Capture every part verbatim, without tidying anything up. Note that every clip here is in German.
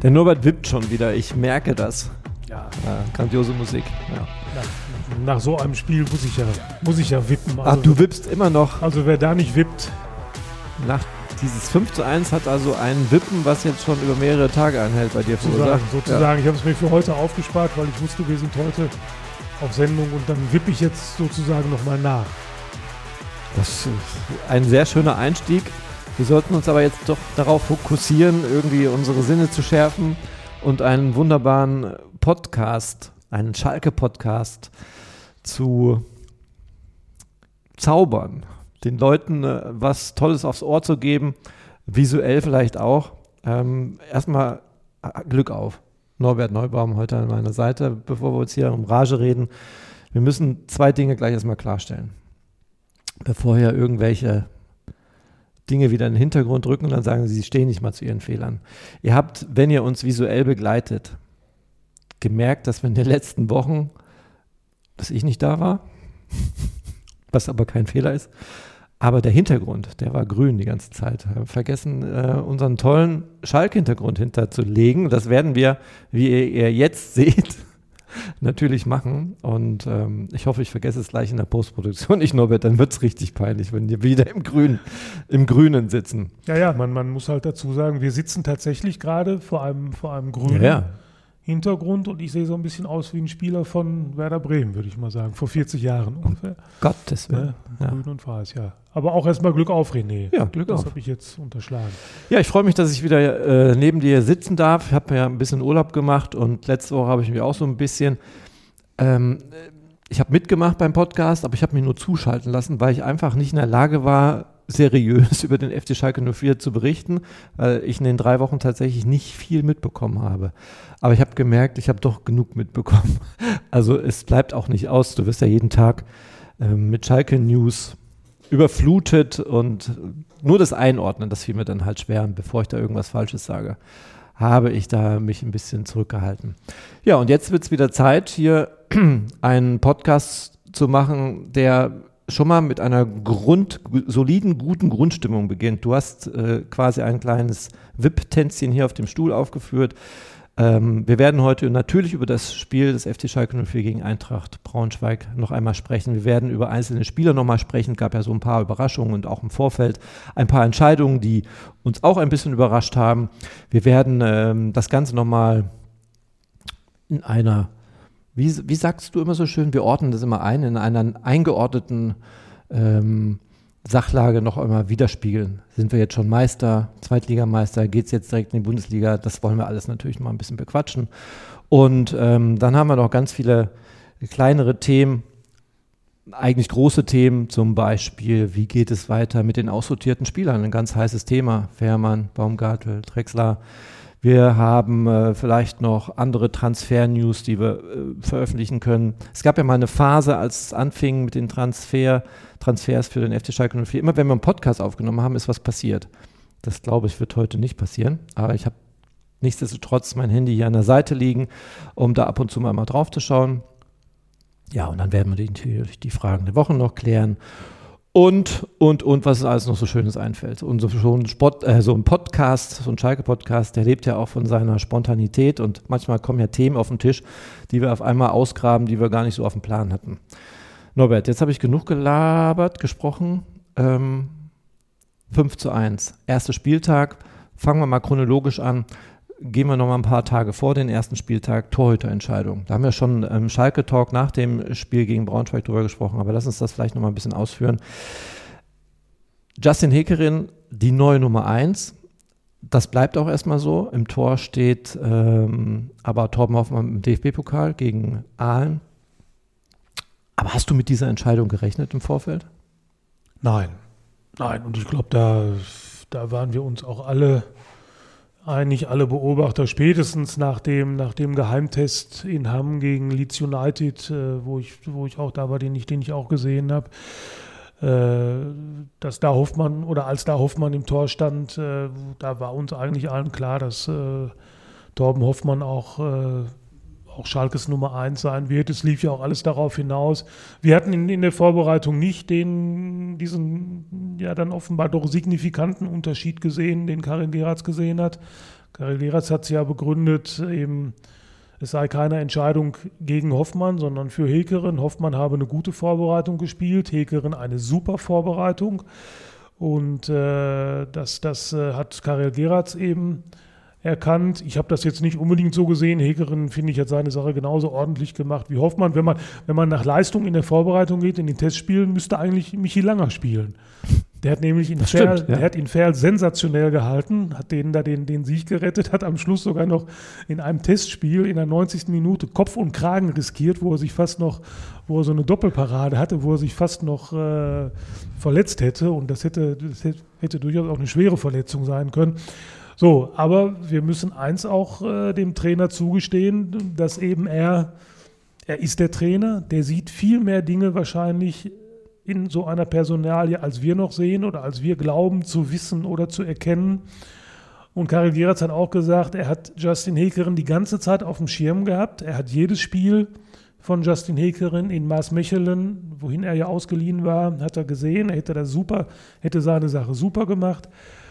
Der Norbert wippt schon wieder, ich merke das. Ja. Ja, grandiose Musik. Ja. Nach, nach so einem Spiel muss ich ja, muss ich ja wippen. Also, Ach, du wippst immer noch. Also wer da nicht wippt. Nach dieses fünf zu eins hat also ein Wippen, was jetzt schon über mehrere Tage anhält bei dir verursacht. Sozusagen, sozusagen. Ja. Ich habe es mir für heute aufgespart, weil ich wusste, wir sind heute auf Sendung und dann wippe ich jetzt sozusagen nochmal nach. Das ist ein sehr schöner Einstieg. Wir sollten uns aber jetzt doch darauf fokussieren, irgendwie unsere Sinne zu schärfen und einen wunderbaren Podcast, einen Schalke-Podcast zu zaubern. Den Leuten äh, was Tolles aufs Ohr zu geben, visuell vielleicht auch. Ähm, erstmal äh, Glück auf. Norbert Neubaum heute an meiner Seite, bevor wir uns hier um Rage reden. Wir müssen zwei Dinge gleich erstmal klarstellen. Bevor hier irgendwelche Dinge wieder in den Hintergrund rücken und dann sagen sie, sie stehen nicht mal zu ihren Fehlern. Ihr habt, wenn ihr uns visuell begleitet, gemerkt, dass wir in den letzten Wochen, dass ich nicht da war, was aber kein Fehler ist, aber der Hintergrund, der war grün die ganze Zeit. Wir haben vergessen, äh, unseren tollen Schalke-Hintergrund hinterzulegen. Das werden wir, wie ihr, ihr jetzt seht, natürlich machen. Und ähm, ich hoffe, ich vergesse es gleich in der Postproduktion. Ich, Norbert, dann wird es richtig peinlich, wenn wir wieder im Grün, im Grünen sitzen. Ja, ja, man, man muss halt dazu sagen, wir sitzen tatsächlich gerade vor einem, vor einem grünen ja, ja. Hintergrund und ich sehe so ein bisschen aus wie ein Spieler von Werder Bremen, würde ich mal sagen, vor vierzig Jahren ungefähr. Um Gottes Willen. Ja, grün und weiß, ja. Aber auch erstmal Glück auf, René. Ja, Glück das auf. Das habe ich jetzt unterschlagen. Ja, ich freue mich, dass ich wieder äh, neben dir sitzen darf. Ich habe mir ja ein bisschen Urlaub gemacht und letzte Woche habe ich mich auch so ein bisschen, ähm, ich habe mitgemacht beim Podcast, aber ich habe mich nur zuschalten lassen, weil ich einfach nicht in der Lage war, seriös über den F C Schalke null vier zu berichten, weil ich in den drei Wochen tatsächlich nicht viel mitbekommen habe. Aber ich habe gemerkt, ich habe doch genug mitbekommen. Also es bleibt auch nicht aus. Du wirst ja jeden Tag ähm, mit Schalke-News überflutet und nur das Einordnen, das fiel mir dann halt schwer. Und bevor ich da irgendwas Falsches sage, habe ich da mich ein bisschen zurückgehalten. Ja, und jetzt wird es wieder Zeit, hier einen Podcast zu machen, der schon mal mit einer Grund, soliden, guten Grundstimmung beginnt. Du hast äh, quasi ein kleines Wipptänzchen hier auf dem Stuhl aufgeführt. Ähm, wir werden heute natürlich über das Spiel des F C Schalke null vier gegen Eintracht Braunschweig noch einmal sprechen. Wir werden über einzelne Spieler nochmal sprechen. Es gab ja so ein paar Überraschungen und auch im Vorfeld ein paar Entscheidungen, die uns auch ein bisschen überrascht haben. Wir werden ähm, das Ganze nochmal in einer Wie, wie sagst du immer so schön, wir ordnen das immer ein, in einer eingeordneten ähm, Sachlage noch einmal widerspiegeln. Sind wir jetzt schon Meister, Zweitligameister, geht es jetzt direkt in die Bundesliga? Das wollen wir alles natürlich mal ein bisschen bequatschen. Und ähm, dann haben wir noch ganz viele kleinere Themen, eigentlich große Themen, zum Beispiel, wie geht es weiter mit den aussortierten Spielern? Ein ganz heißes Thema, Fährmann, Baumgartel, Drexler. Wir haben äh, vielleicht noch andere Transfer-News, die wir äh, veröffentlichen können. Es gab ja mal eine Phase, als es anfing mit den Transfer, Transfers für den F C Schalke null vier. Immer wenn wir einen Podcast aufgenommen haben, ist was passiert. Das, glaube ich, wird heute nicht passieren. Aber ich habe nichtsdestotrotz mein Handy hier an der Seite liegen, um da ab und zu mal, mal drauf zu schauen. Ja, und dann werden wir natürlich die Fragen der Woche noch klären. Und, und, und, was alles noch so Schönes einfällt. Und so, so, ein Sport, äh, so ein Podcast, so ein Schalke-Podcast, der lebt ja auch von seiner Spontanität und manchmal kommen ja Themen auf den Tisch, die wir auf einmal ausgraben, die wir gar nicht so auf dem Plan hatten. Norbert, jetzt habe ich genug gelabert, gesprochen. Ähm, fünf zu eins, erster Spieltag. Fangen wir mal chronologisch an. Gehen wir noch mal ein paar Tage vor den ersten Spieltag, Torhüterentscheidung. Da haben wir schon im Schalke-Talk nach dem Spiel gegen Braunschweig drüber gesprochen, aber lass uns das vielleicht noch mal ein bisschen ausführen. Justin Hekerin, die neue Nummer eins. Das bleibt auch erstmal so. Im Tor steht ähm, aber Torben Hoffmann im D F B-Pokal gegen Aalen. Aber hast du mit dieser Entscheidung gerechnet im Vorfeld? Nein. Nein, und ich glaube, da, da waren wir uns auch alle eigentlich alle Beobachter, spätestens nach dem, nach dem Geheimtest in Hamm gegen Leeds United, äh, wo ich, wo ich auch da war, den ich, den ich auch gesehen habe, äh, dass da Hoffmann oder als da Hoffmann im Tor stand, äh, da war uns eigentlich allen klar, dass äh, Torben Hoffmann auch, äh, auch Schalkes Nummer eins sein wird. Es lief ja auch alles darauf hinaus. Wir hatten in, in der Vorbereitung nicht den, diesen ja dann offenbar doch signifikanten Unterschied gesehen, den Karin Geratz gesehen hat. Karel Geratz hat es ja begründet, eben, es sei keine Entscheidung gegen Hoffmann, sondern für Hekeren. Hoffmann habe eine gute Vorbereitung gespielt, Hekeren eine super Vorbereitung. Und äh, das, das äh, hat Karel Geratz eben erkannt. Ich habe das jetzt nicht unbedingt so gesehen. Hekeren, finde ich, hat seine Sache genauso ordentlich gemacht wie Hoffmann. Wenn man, wenn man nach Leistung in der Vorbereitung geht, in den Testspielen, müsste eigentlich Michi Langer spielen. Der hat nämlich in Ferl, stimmt, ja. der hat in Ferl sensationell gehalten, hat denen da den, den Sieg gerettet, hat am Schluss sogar noch in einem Testspiel in der neunzigsten Minute Kopf und Kragen riskiert, wo er sich fast noch, wo er so eine Doppelparade hatte, wo er sich fast noch äh, verletzt hätte. Und das hätte, das hätte, hätte durchaus auch eine schwere Verletzung sein können. So, aber wir müssen eins auch äh, dem Trainer zugestehen, dass eben er, er ist der Trainer, der sieht viel mehr Dinge wahrscheinlich in so einer Personalie, als wir noch sehen oder als wir glauben zu wissen oder zu erkennen. Und Karel Geratz hat auch gesagt, er hat Justin Hekeren die ganze Zeit auf dem Schirm gehabt. Er hat jedes Spiel von Justin Hekeren in Maasmechelen, wohin er ja ausgeliehen war, hat er gesehen. Er hätte das super, hätte seine Sache super gemacht.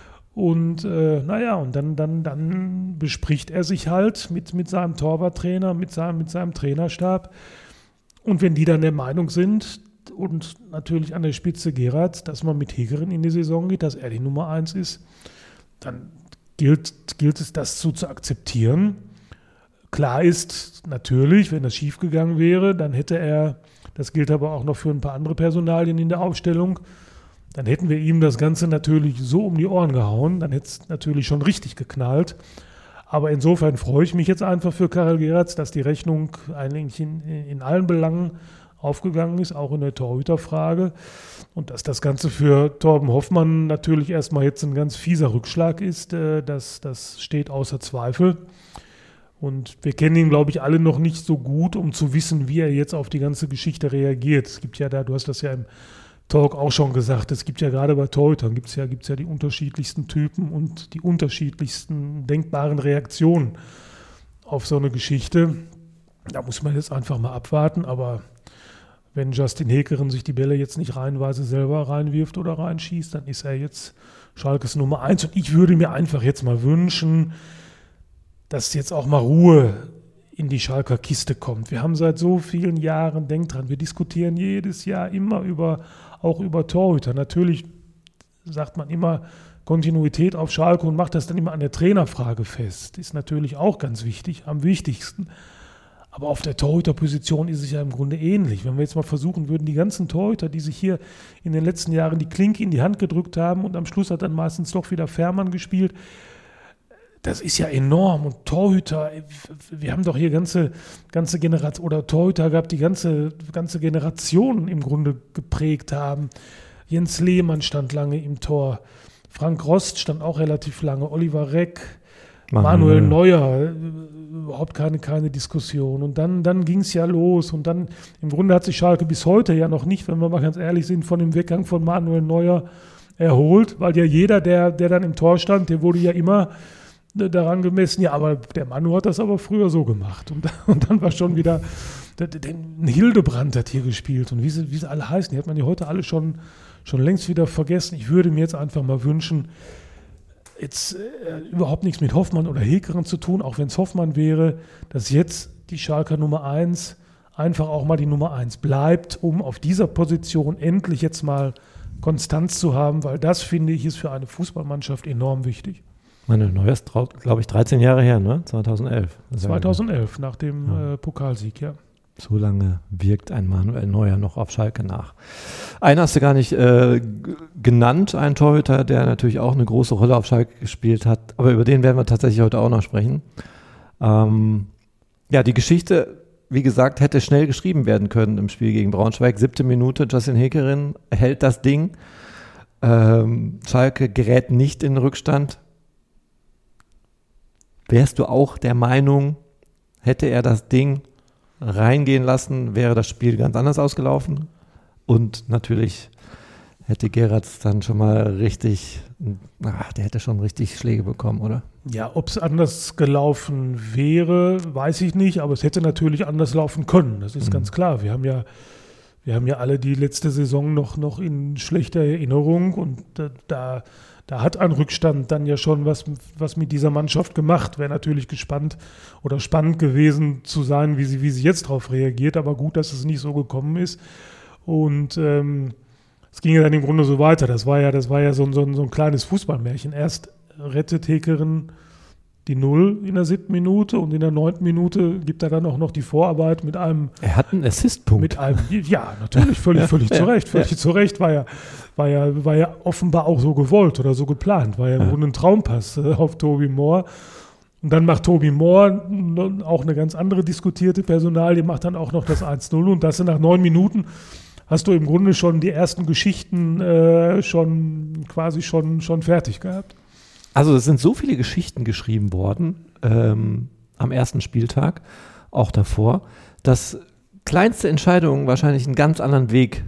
Und äh, naja, und dann, dann, dann bespricht er sich halt mit, mit seinem Torwarttrainer, mit seinem, mit seinem Trainerstab. Und wenn die dann der Meinung sind, und natürlich an der Spitze Geratz, dass man mit Hekeren in die Saison geht, dass er die Nummer eins ist, dann gilt, gilt es, das so zu akzeptieren. Klar ist natürlich, wenn das schiefgegangen wäre, dann hätte er, das gilt aber auch noch für ein paar andere Personalien in der Aufstellung, dann hätten wir ihm das Ganze natürlich so um die Ohren gehauen, dann hätte es natürlich schon richtig geknallt. Aber insofern freue ich mich jetzt einfach für Karel Geratz, dass die Rechnung eigentlich in, in allen Belangen aufgegangen ist, auch in der Torhüterfrage. Und dass das Ganze für Torben Hoffmann natürlich erstmal jetzt ein ganz fieser Rückschlag ist, äh, das, das steht außer Zweifel. Und wir kennen ihn, glaube ich, alle noch nicht so gut, um zu wissen, wie er jetzt auf die ganze Geschichte reagiert. Es gibt ja da, du hast das ja im Talk auch schon gesagt, es gibt ja gerade bei Torhütern, gibt es ja, gibt's ja die unterschiedlichsten Typen und die unterschiedlichsten denkbaren Reaktionen auf so eine Geschichte. Da muss man jetzt einfach mal abwarten, aber wenn Justin Hekeren sich die Bälle jetzt nicht reihenweise selber reinwirft oder reinschießt, dann ist er jetzt Schalkes Nummer eins. Und ich würde mir einfach jetzt mal wünschen, dass jetzt auch mal Ruhe in die Schalker Kiste kommt. Wir haben seit so vielen Jahren, denkt dran, wir diskutieren jedes Jahr immer über, auch über Torhüter. Natürlich sagt man immer Kontinuität auf Schalke und macht das dann immer an der Trainerfrage fest. Ist natürlich auch ganz wichtig, am wichtigsten. Aber auf der Torhüterposition ist es ja im Grunde ähnlich. Wenn wir jetzt mal versuchen würden, die ganzen Torhüter, die sich hier in den letzten Jahren die Klinke in die Hand gedrückt haben und am Schluss hat dann meistens doch wieder Fährmann gespielt, das ist ja enorm. Und Torhüter, wir haben doch hier ganze, ganze Generation, oder Torhüter gehabt, die ganze, ganze Generationen im Grunde geprägt haben. Jens Lehmann stand lange im Tor, Frank Rost stand auch relativ lange, Oliver Reck, Manuel Neuer, überhaupt keine, keine Diskussion. Und dann, dann ging es ja los. Und dann, im Grunde hat sich Schalke bis heute ja noch nicht, wenn wir mal ganz ehrlich sind, von dem Weggang von Manuel Neuer erholt, weil ja jeder, der, der dann im Tor stand, der wurde ja immer daran gemessen, ja, aber der Manu hat das aber früher so gemacht. Und, und dann war schon wieder, den Hildebrand hat hier gespielt. Und wie sie, wie sie alle heißen, die hat man ja heute alle schon, schon längst wieder vergessen. Ich würde mir jetzt einfach mal wünschen, jetzt äh, überhaupt nichts mit Hoffmann oder Hekeren zu tun, auch wenn es Hoffmann wäre, dass jetzt die Schalker Nummer eins einfach auch mal die Nummer eins bleibt, um auf dieser Position endlich jetzt mal Konstanz zu haben, weil das, finde ich, ist für eine Fußballmannschaft enorm wichtig. Manuel Neuer ist, glaube ich, dreizehn Jahre her, ne? zweitausendelf. zweitausendelf, nach dem ja. äh, Pokalsieg, ja. So lange wirkt ein Manuel Neuer noch auf Schalke nach. Einen hast du gar nicht äh, g- genannt, einen Torhüter, der natürlich auch eine große Rolle auf Schalke gespielt hat, aber über den werden wir tatsächlich heute auch noch sprechen. Ähm, ja, die Geschichte, wie gesagt, hätte schnell geschrieben werden können im Spiel gegen Braunschweig. Siebte Minute, Justin Hekeren hält das Ding. Ähm, Schalke gerät nicht in den Rückstand. Wärst du auch der Meinung, hätte er das Ding reingehen lassen, wäre das Spiel ganz anders ausgelaufen? Und natürlich hätte Geratz dann schon mal richtig, ach, der hätte schon richtig Schläge bekommen, oder? Ja, ob es anders gelaufen wäre, weiß ich nicht, aber es hätte natürlich anders laufen können, das ist mhm. ganz klar. Wir haben ja, wir haben ja alle die letzte Saison noch, noch in schlechter Erinnerung und da, da da hat ein Rückstand dann ja schon was, was mit dieser Mannschaft gemacht. Wäre natürlich gespannt oder spannend gewesen zu sein, wie sie, wie sie jetzt darauf reagiert. Aber gut, dass es nicht so gekommen ist. Und ähm, es ging ja dann im Grunde so weiter. Das war ja, das war ja so, ein, so, ein, so ein kleines Fußballmärchen. Erst rettet Hekerin die Null in der siebten Minute und in der neunten Minute gibt er dann auch noch die Vorarbeit mit einem... Er hat einen Assistpunkt. Mit einem, ja, natürlich, völlig, völlig ja, zu Recht. Völlig ja. zu Recht, war ja, war, ja, war ja offenbar auch so gewollt oder so geplant. War ja im ja. Grunde ein Traumpass äh, auf Toby Moore. Und dann macht Toby Moore auch eine ganz andere diskutierte Personalie, macht dann auch noch das eins null und das nach neun Minuten hast du im Grunde schon die ersten Geschichten äh, schon quasi schon, schon fertig gehabt. Also es sind so viele Geschichten geschrieben worden ähm, am ersten Spieltag, auch davor, dass kleinste Entscheidungen wahrscheinlich einen ganz anderen Weg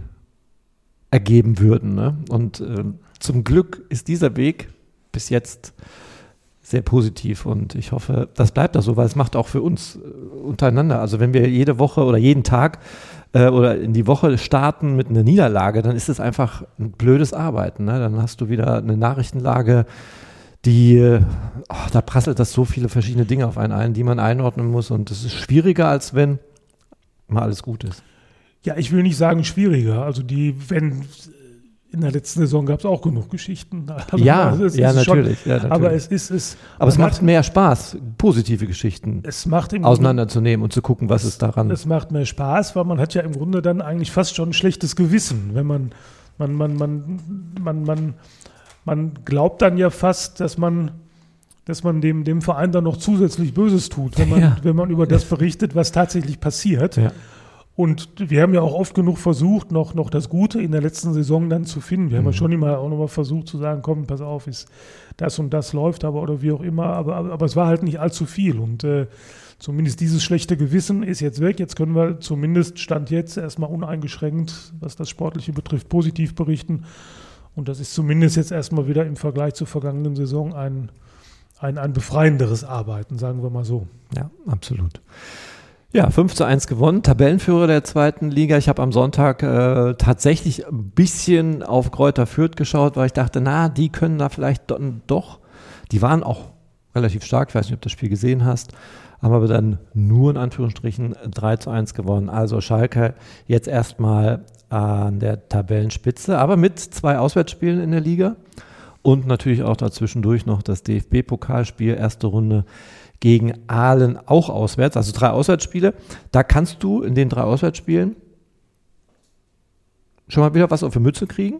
ergeben würden. Ne? Und äh, zum Glück ist dieser Weg bis jetzt sehr positiv und ich hoffe, das bleibt auch so, weil es macht auch für uns äh, untereinander. Also wenn wir jede Woche oder jeden Tag äh, oder in die Woche starten mit einer Niederlage, dann ist es einfach ein blödes Arbeiten. Ne? Dann hast du wieder eine Nachrichtenlage, die, oh, da prasselt das so viele verschiedene Dinge auf einen ein, die man einordnen muss und das ist schwieriger, als wenn mal alles gut ist. Ja, ich will nicht sagen schwieriger, also die, wenn, in der letzten Saison gab es auch genug Geschichten. Also ja, es, es ja, natürlich, schon, ja, natürlich. Aber es ist, es, aber es macht mehr Spaß, positive Geschichten es macht im auseinanderzunehmen Grunde, und zu gucken, was es, ist daran. Es macht mehr Spaß, weil man hat ja im Grunde dann eigentlich fast schon ein schlechtes Gewissen, wenn man, man, man, man, man, man Man glaubt dann ja fast, dass man, dass man dem, dem Verein dann noch zusätzlich Böses tut, wenn man, ja. wenn man über das berichtet, was tatsächlich passiert. Ja. Und wir haben ja auch oft genug versucht, noch, noch das Gute in der letzten Saison dann zu finden. Wir mhm. haben ja schon immer auch nochmal versucht zu sagen, komm, pass auf, ist das und das läuft aber oder wie auch immer. Aber, aber, aber es war halt nicht allzu viel. Und äh, zumindest dieses schlechte Gewissen ist jetzt weg. Jetzt können wir zumindest Stand jetzt erstmal uneingeschränkt, was das Sportliche betrifft, positiv berichten. Und das ist zumindest jetzt erstmal wieder im Vergleich zur vergangenen Saison ein, ein, ein befreienderes Arbeiten, sagen wir mal so. Ja, absolut. Ja, fünf zu eins gewonnen, Tabellenführer der zweiten Liga. Ich habe am Sonntag äh, tatsächlich ein bisschen auf Greuther Fürth geschaut, weil ich dachte, na, die können da vielleicht do- doch. Die waren auch relativ stark, ich weiß nicht, ob du das Spiel gesehen hast, haben aber dann nur in Anführungsstrichen drei zu eins gewonnen. Also Schalke jetzt erstmal an der Tabellenspitze, aber mit zwei Auswärtsspielen in der Liga und natürlich auch dazwischendurch noch das D F B-Pokalspiel, erste Runde gegen Aalen, auch auswärts, also drei Auswärtsspiele. Da kannst du in den drei Auswärtsspielen schon mal wieder was auf die Mütze kriegen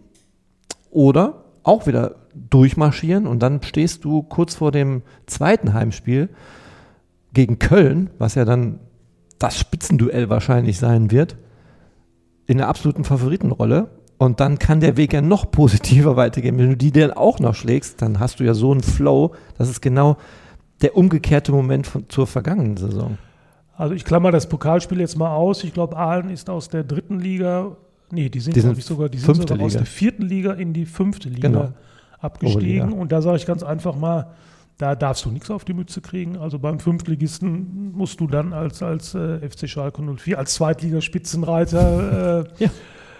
oder auch wieder durchmarschieren und dann stehst du kurz vor dem zweiten Heimspiel gegen Köln, was ja dann das Spitzenduell wahrscheinlich sein wird, in der absoluten Favoritenrolle und dann kann der Weg ja noch positiver weitergehen. Wenn du die dann auch noch schlägst, dann hast du ja so einen Flow, das ist genau der umgekehrte Moment von, zur vergangenen Saison. Also ich klammer das Pokalspiel jetzt mal aus. Ich glaube, Aalen ist aus der dritten Liga, nee, die sind, die sind ich, sogar, die sind sogar aus der vierten Liga in die fünfte Liga genau. abgestiegen. Und da sage ich ganz einfach mal, da darfst du nichts auf die Mütze kriegen. Also beim Fünftligisten musst du dann als, als äh, F C Schalke null vier, als Zweitligaspitzenreiter, äh, ja.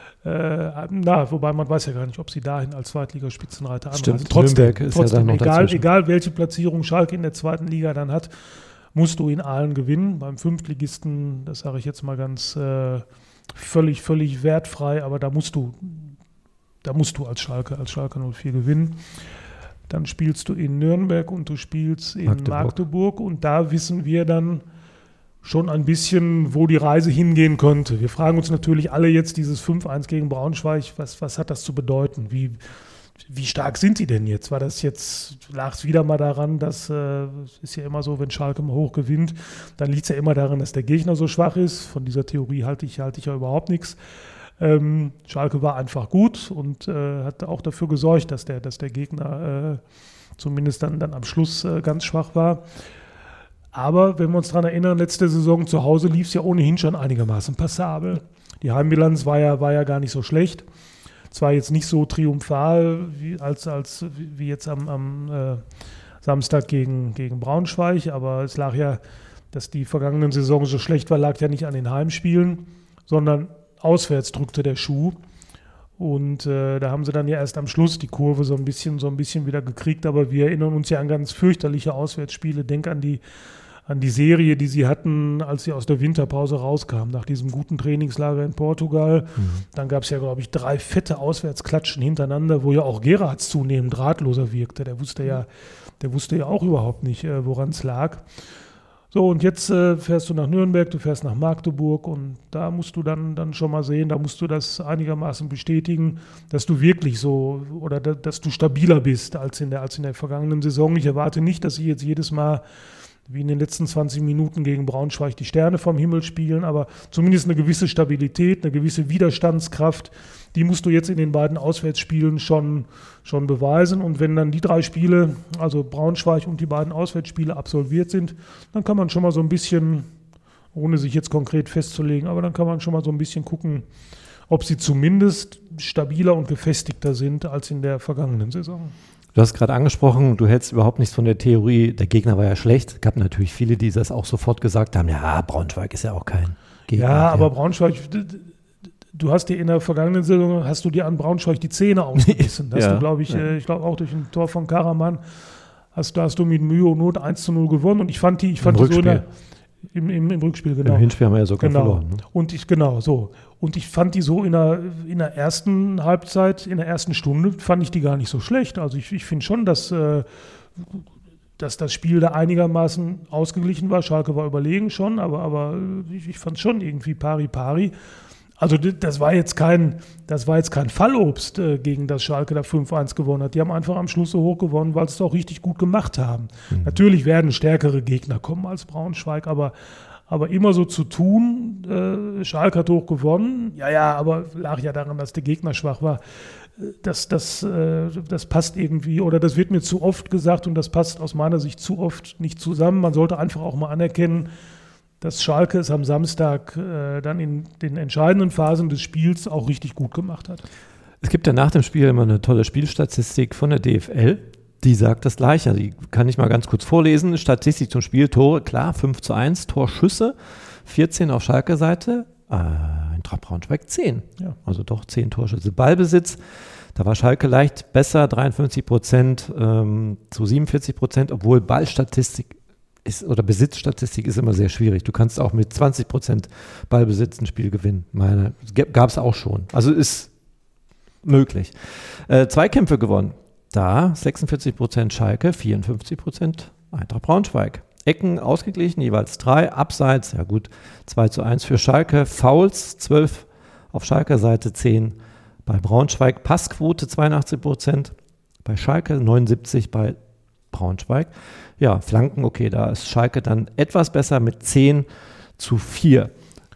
äh, na, wobei man weiß ja gar nicht, ob sie dahin als Zweitligaspitzenreiter anreisen. Stimmt, trotzdem, Nürnberg ist trotzdem, ja dann noch egal, egal welche Platzierung Schalke in der zweiten Liga dann hat, musst du in Aalen gewinnen. Beim Fünftligisten, das sage ich jetzt mal ganz äh, völlig, völlig wertfrei, aber da musst du, da musst du als Schalke, als Schalke null vier gewinnen. Dann spielst du in Nürnberg und du spielst in Magdeburg. Magdeburg und da wissen wir dann schon ein bisschen, wo die Reise hingehen könnte. Wir fragen uns natürlich alle jetzt dieses fünf eins gegen Braunschweig, was, was hat das zu bedeuten? Wie, wie stark sind die denn jetzt? War das jetzt, lag es wieder mal daran, dass äh, ist ja immer so, wenn Schalke mal hoch gewinnt, dann liegt es ja immer daran, dass der Gegner so schwach ist. Von dieser Theorie halte ich, halte ich ja überhaupt nichts. Ähm, Schalke war einfach gut und äh, hat auch dafür gesorgt, dass der, dass der Gegner äh, zumindest dann, dann am Schluss äh, ganz schwach war. Aber wenn wir uns daran erinnern, letzte Saison zu Hause lief es ja ohnehin schon einigermaßen passabel. Die Heimbilanz war ja, war ja gar nicht so schlecht. Zwar jetzt nicht so triumphal wie, als, als, wie jetzt am, am äh, Samstag gegen, gegen Braunschweig, aber es lag ja, dass die vergangenen Saison so schlecht war, lag ja nicht an den Heimspielen, sondern auswärts drückte der Schuh. Und äh, da haben sie dann ja erst am Schluss die Kurve so ein bisschen, so ein bisschen wieder gekriegt. Aber wir erinnern uns ja an ganz fürchterliche Auswärtsspiele. Denk an die, an die Serie, die sie hatten, als sie aus der Winterpause rauskamen, nach diesem guten Trainingslager in Portugal. Mhm. Dann gab es ja, glaube ich, drei fette Auswärtsklatschen hintereinander, wo ja auch Gerhards zunehmend ratloser wirkte. Der wusste ja, der wusste ja auch überhaupt nicht, äh, woran es lag. So, und jetzt äh, fährst du nach Nürnberg, du fährst nach Magdeburg und da musst du dann, dann schon mal sehen, da musst du das einigermaßen bestätigen, dass du wirklich so oder da, dass du stabiler bist als in der, als in der vergangenen Saison. Ich erwarte nicht, dass sie jetzt jedes Mal wie in den letzten zwanzig Minuten gegen Braunschweig die Sterne vom Himmel spielen, aber zumindest eine gewisse Stabilität, eine gewisse Widerstandskraft, die musst du jetzt in den beiden Auswärtsspielen schon, schon beweisen. Und wenn dann die drei Spiele, also Braunschweig und die beiden Auswärtsspiele absolviert sind, dann kann man schon mal so ein bisschen, ohne sich jetzt konkret festzulegen, aber dann kann man schon mal so ein bisschen gucken, ob sie zumindest stabiler und gefestigter sind als in der vergangenen Saison. Du hast gerade angesprochen, du hältst überhaupt nichts von der Theorie, der Gegner war ja schlecht. Es gab natürlich viele, die das auch sofort gesagt haben, ja, Braunschweig ist ja auch kein Gegner. Ja, aber Braunschweig, du hast dir in der vergangenen Saison, hast du dir an Braunschweig die Zähne ausgebissen. Hast ja, du, glaube ich, ja. ich glaube auch durch ein Tor von Karaman, hast, da hast du mit Mühe und Not eins zu null gewonnen. Und ich fand die, ich fand die so in der, im, im, im Rückspiel, genau. Im Hinspiel haben wir ja sogar genau. verloren. Ne? Und ich, genau, so. Und ich fand die so in der, in der ersten Halbzeit, in der ersten Stunde, fand ich die gar nicht so schlecht. Also ich, ich finde schon, dass, äh, dass das Spiel da einigermaßen ausgeglichen war. Schalke war überlegen schon, aber, aber ich, ich fand es schon irgendwie pari-pari. Also das war jetzt kein, das war jetzt kein Fallobst, äh, gegen das Schalke da fünf eins gewonnen hat. Die haben einfach am Schluss so hoch gewonnen, weil sie es auch richtig gut gemacht haben. Mhm. Natürlich werden stärkere Gegner kommen als Braunschweig, aber, aber immer so zu tun, äh, Schalke hat hoch gewonnen, ja, ja, aber lag ja daran, dass der Gegner schwach war. Das, das, äh, das passt irgendwie, oder das wird mir zu oft gesagt und das passt aus meiner Sicht zu oft nicht zusammen. Man sollte einfach auch mal anerkennen, dass Schalke es am Samstag äh, dann in den entscheidenden Phasen des Spiels auch richtig gut gemacht hat. Es gibt ja nach dem Spiel immer eine tolle Spielstatistik von der D F L, die sagt das Gleiche. Die kann ich mal ganz kurz vorlesen. Statistik zum Spiel, Tore, klar, fünf zu eins, Torschüsse, vierzehn auf Schalke-Seite, äh, Eintracht Braunschweig zehn. Ja. Also doch zehn Torschüsse. Ballbesitz, da war Schalke leicht besser, dreiundfünfzig Prozent ähm, zu siebenundvierzig Prozent, obwohl Ballstatistik ist, oder Besitzstatistik ist immer sehr schwierig. Du kannst auch mit zwanzig Prozent Ballbesitz ein Spiel gewinnen. Meine, gab es auch schon. Also ist möglich. Äh, Zweikämpfe gewonnen. Da sechsundvierzig Prozent Schalke, vierundfünfzig Prozent Eintracht Braunschweig. Ecken ausgeglichen, jeweils drei. Abseits, ja gut, zwei zu eins für Schalke. Fouls, zwölf auf Schalker Seite, zehn bei Braunschweig. Passquote zweiundachtzig Prozent bei Schalke, neunundsiebzig bei Braunschweig. Ja, Flanken, okay, da ist Schalke dann etwas besser mit zehn zu vier.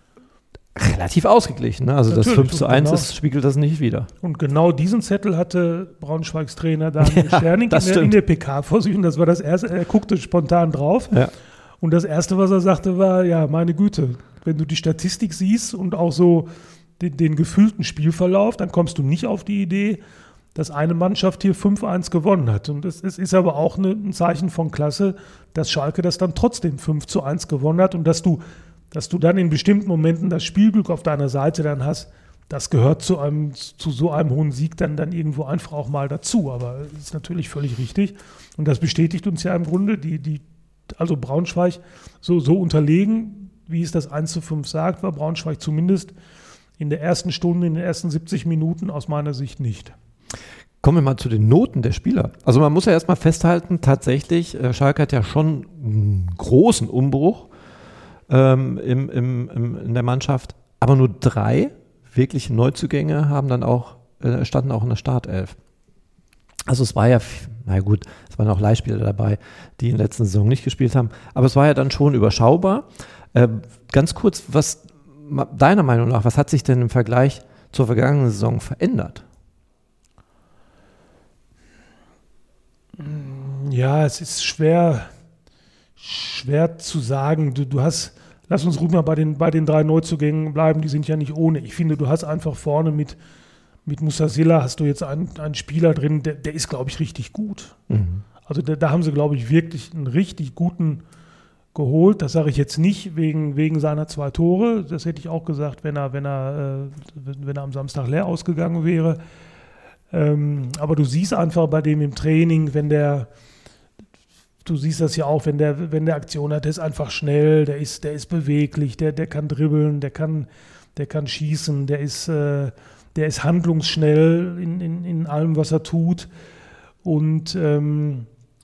Relativ ausgeglichen, ne? Also natürlich, das fünf zu eins genau. ist, spiegelt das nicht wider. Und genau diesen Zettel hatte Braunschweigs Trainer Daniel ja, Scherning in, in der P K vor sich und das war das erste, er guckte spontan drauf ja. Und das erste, was er sagte, war, ja, meine Güte, wenn du die Statistik siehst und auch so den, den gefühlten Spielverlauf, dann kommst du nicht auf die Idee, dass eine Mannschaft hier fünf eins gewonnen hat. Und es ist aber auch eine, ein Zeichen von Klasse, dass Schalke das dann trotzdem fünf zu eins gewonnen hat und dass du, dass du dann in bestimmten Momenten das Spielglück auf deiner Seite dann hast. Das gehört zu einem, zu so einem hohen Sieg dann, dann irgendwo einfach auch mal dazu. Aber das ist natürlich völlig richtig. Und das bestätigt uns ja im Grunde, die, die, also Braunschweig so, so unterlegen, wie es das eins zu fünf sagt, war Braunschweig zumindest in der ersten Stunde, in den ersten siebzig Minuten aus meiner Sicht nicht. Kommen wir mal zu den Noten der Spieler. Also man muss ja erstmal festhalten, tatsächlich, äh, Schalke hat ja schon einen großen Umbruch ähm, im, im, im, in der Mannschaft, aber nur drei wirkliche Neuzugänge haben dann auch, äh, standen auch in der Startelf. Also es war ja, na gut, es waren auch Leihspieler dabei, die in der letzten Saison nicht gespielt haben, aber es war ja dann schon überschaubar. Äh, ganz kurz, was deiner Meinung nach, was hat sich denn im Vergleich zur vergangenen Saison verändert? Ja, es ist schwer, schwer zu sagen. Du, du hast, lass uns ruhig mal bei den, bei den drei Neuzugängen bleiben, die sind ja nicht ohne. Ich finde, du hast einfach vorne mit, mit Musasilla hast du jetzt einen, einen Spieler drin, der, der ist, glaube ich, richtig gut. Mhm. Also da, da haben sie, glaube ich, wirklich einen richtig guten, geholt. Das sage ich jetzt nicht wegen, wegen seiner zwei Tore. Das hätte ich auch gesagt, wenn er, wenn er, äh, wenn er am Samstag leer ausgegangen wäre. Ähm, aber du siehst einfach bei dem im Training, wenn der, du siehst das ja auch, wenn der, wenn der Aktion hat, der ist einfach schnell, der ist, der ist beweglich, der, der kann dribbeln, der kann, der kann schießen, der ist, äh, der ist handlungsschnell in, in, in allem, was er tut. Und ähm,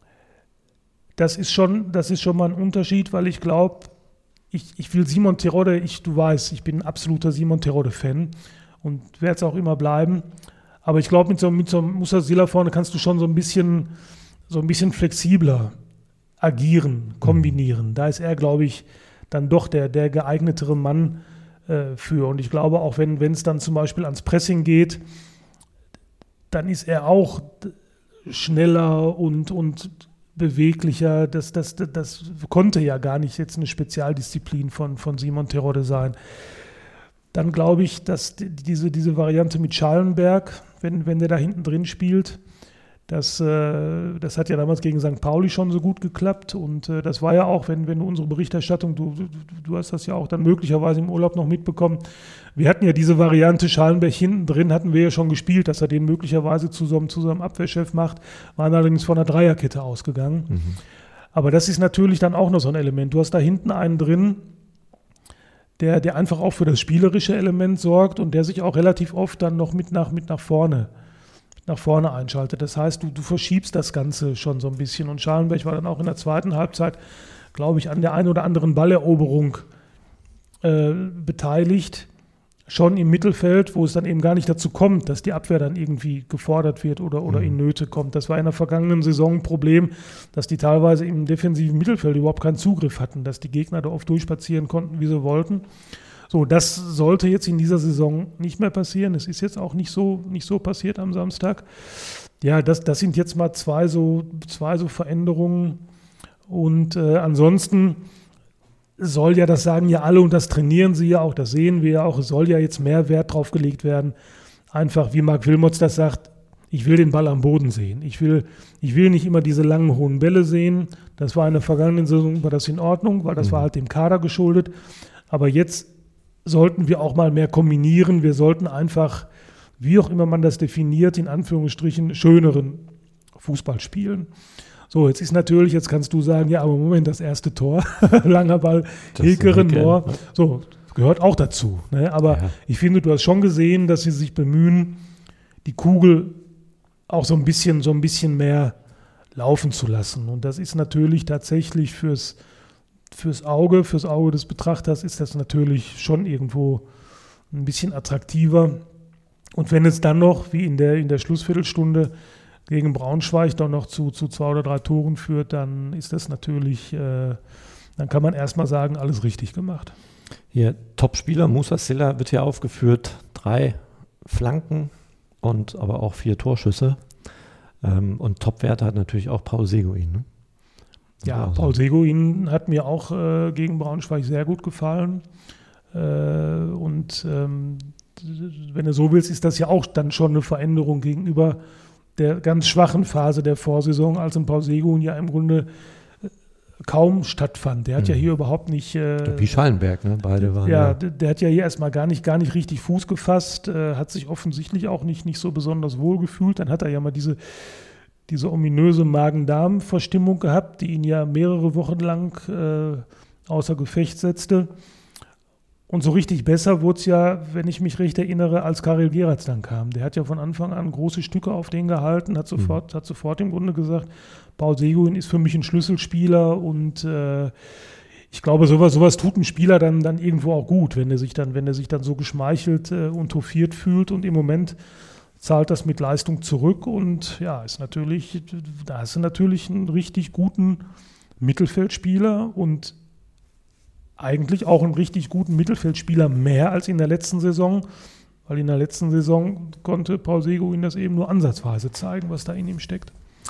das ist schon, das ist schon mal ein Unterschied, weil ich glaube, ich, ich will Simon Terodde, ich, du weißt, ich bin ein absoluter Simon Terodde-Fan und werde es auch immer bleiben. Aber ich glaube, mit so, mit so einem Moussa Sylla vorne kannst du schon so ein bisschen, so ein bisschen flexibler agieren, kombinieren. Mhm. Da ist er, glaube ich, dann doch der, der geeignetere Mann äh, für. Und ich glaube auch, wenn es dann zum Beispiel ans Pressing geht, dann ist er auch schneller und, und beweglicher. Das, das, das, das konnte ja gar nicht jetzt eine Spezialdisziplin von, von Simon Terodde sein. Dann glaube ich, dass diese, diese Variante mit Schallenberg, wenn, wenn der da hinten drin spielt, das, äh, das hat ja damals gegen Sankt Pauli schon so gut geklappt. Und äh, das war ja auch, wenn, wenn du unsere Berichterstattung, du, du, du hast das ja auch dann möglicherweise im Urlaub noch mitbekommen, wir hatten ja diese Variante Schallenberg hinten drin, hatten wir ja schon gespielt, dass er den möglicherweise zu so einem, zu so einem Abwehrchef macht, waren allerdings von einer Dreierkette ausgegangen. Mhm. Aber das ist natürlich dann auch noch so ein Element. Du hast da hinten einen drin, Der, der einfach auch für das spielerische Element sorgt und der sich auch relativ oft dann noch mit nach, mit nach vorne nach vorne einschaltet. Das heißt, du, du verschiebst das Ganze schon so ein bisschen. Und Schallenberg war dann auch in der zweiten Halbzeit, glaube ich, an der einen oder anderen Balleroberung äh, beteiligt, schon im Mittelfeld, wo es dann eben gar nicht dazu kommt, dass die Abwehr dann irgendwie gefordert wird oder, oder in Nöte kommt. Das war in der vergangenen Saison ein Problem, dass die teilweise im defensiven Mittelfeld überhaupt keinen Zugriff hatten, dass die Gegner da oft durchspazieren konnten, wie sie wollten. So, das sollte jetzt in dieser Saison nicht mehr passieren. Es ist jetzt auch nicht so, nicht so passiert am Samstag. Ja, das, das sind jetzt mal zwei so, zwei so Veränderungen. Und äh, ansonsten soll ja, das sagen ja alle und das trainieren sie ja auch, das sehen wir ja auch, es soll ja jetzt mehr Wert drauf gelegt werden. Einfach, wie Marc Wilmots das sagt, ich will den Ball am Boden sehen. Ich will, ich will nicht immer diese langen, hohen Bälle sehen. Das war in der vergangenen Saison, war das in Ordnung, weil das mhm. war halt dem Kader geschuldet. Aber jetzt sollten wir auch mal mehr kombinieren. Wir sollten einfach, wie auch immer man das definiert, in Anführungsstrichen schöneren Fußball spielen. So, jetzt ist natürlich, jetzt kannst du sagen, ja, aber Moment, das erste Tor, langer Ball, Hilkeren, Mohr, so, gehört auch dazu. Ne? Aber ja. Ich finde, du hast schon gesehen, dass sie sich bemühen, die Kugel auch so ein bisschen, so ein bisschen mehr laufen zu lassen. Und das ist natürlich tatsächlich fürs Fürs Auge, fürs Auge des Betrachters ist das natürlich schon irgendwo ein bisschen attraktiver. Und wenn es dann noch, wie in der, in der Schlussviertelstunde gegen Braunschweig, dann noch zu, zu zwei oder drei Toren führt, dann ist das natürlich, äh, dann kann man erstmal sagen, alles richtig gemacht. Hier, Topspieler Moussa Sylla wird hier aufgeführt, drei Flanken und aber auch vier Torschüsse. Ähm, und Topwerte hat natürlich auch Paul Seguin, ne? Ja, Paul Seguin hat mir auch äh, gegen Braunschweig sehr gut gefallen. Äh, und ähm, wenn du so willst, ist das ja auch dann schon eine Veränderung gegenüber der ganz schwachen Phase der Vorsaison, als ein Paul Seguin ja im Grunde äh, kaum stattfand. Der hat mhm. ja hier überhaupt nicht... Äh, Wie Schallenberg, ne? Beide waren ja. Ja, der, der hat ja hier erstmal gar nicht, gar nicht richtig Fuß gefasst, äh, hat sich offensichtlich auch nicht, nicht so besonders wohl gefühlt. Dann hat er ja mal diese... diese ominöse Magen-Darm-Verstimmung gehabt, die ihn ja mehrere Wochen lang äh, außer Gefecht setzte. Und so richtig besser wurde es ja, wenn ich mich recht erinnere, als Karel Geratz dann kam. Der hat ja von Anfang an große Stücke auf den gehalten, hat sofort, mhm. hat sofort im Grunde gesagt, Paul Seguin ist für mich ein Schlüsselspieler und äh, ich glaube, sowas, sowas tut ein Spieler dann, dann irgendwo auch gut, wenn er sich dann, wenn er sich dann so geschmeichelt äh, und hofiert fühlt, und im Moment zahlt das mit Leistung zurück und ja, ist natürlich, da hast du natürlich einen richtig guten Mittelfeldspieler und eigentlich auch einen richtig guten Mittelfeldspieler mehr als in der letzten Saison, weil in der letzten Saison konnte Paul Seguin das eben nur ansatzweise zeigen, was da in ihm steckt.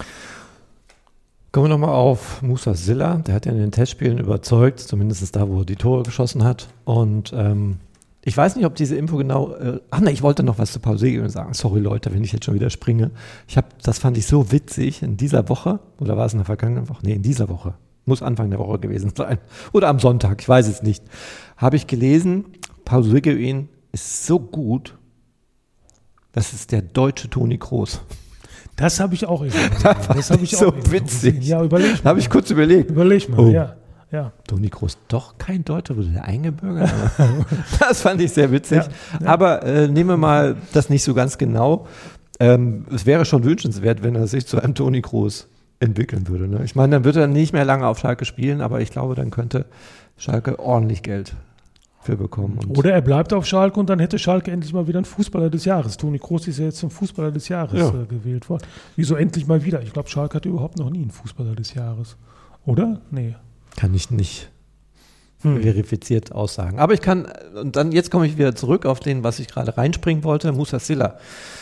Kommen wir nochmal auf Moussa Sylla, der hat ja in den Testspielen überzeugt, zumindest da, wo er die Tore geschossen hat, und ähm, ich weiß nicht, ob diese Info genau, äh, ach ne, ich wollte noch was zu Paul Seguin sagen. Sorry Leute, wenn ich jetzt schon wieder springe. Ich habe, das fand ich so witzig in dieser Woche, oder war es in der vergangenen Woche? Nee, in dieser Woche. muss Anfang der Woche gewesen sein. Oder am Sonntag, ich weiß es nicht. Habe ich gelesen, Paul Seguin ist so gut, das ist der deutsche Toni Kroos. Das habe ich auch gesehen. Das habe ich so witzig. Ja, überleg mal. Habe ich kurz überlegt. Überleg mal, oh. ja. ja. Toni Kroos, doch kein Deutscher, wurde der eingebürgert? Das fand ich sehr witzig. Ja, ja. Aber äh, nehmen wir mal das nicht so ganz genau. Ähm, es wäre schon wünschenswert, wenn er sich zu einem Toni Kroos entwickeln würde. Ne? Ich meine, dann wird er nicht mehr lange auf Schalke spielen, aber ich glaube, dann könnte Schalke ordentlich Geld für bekommen. Und Oder er bleibt auf Schalke und dann hätte Schalke endlich mal wieder einen Fußballer des Jahres. Toni Kroos ist ja jetzt zum Fußballer des Jahres ja. äh, gewählt worden. Wieso endlich mal wieder? Ich glaube, Schalke hatte überhaupt noch nie einen Fußballer des Jahres. Oder? Nee. Kann ich nicht hm. verifiziert aussagen. Aber ich kann, und dann jetzt komme ich wieder zurück auf den, was ich gerade reinspringen wollte, Musa Silla.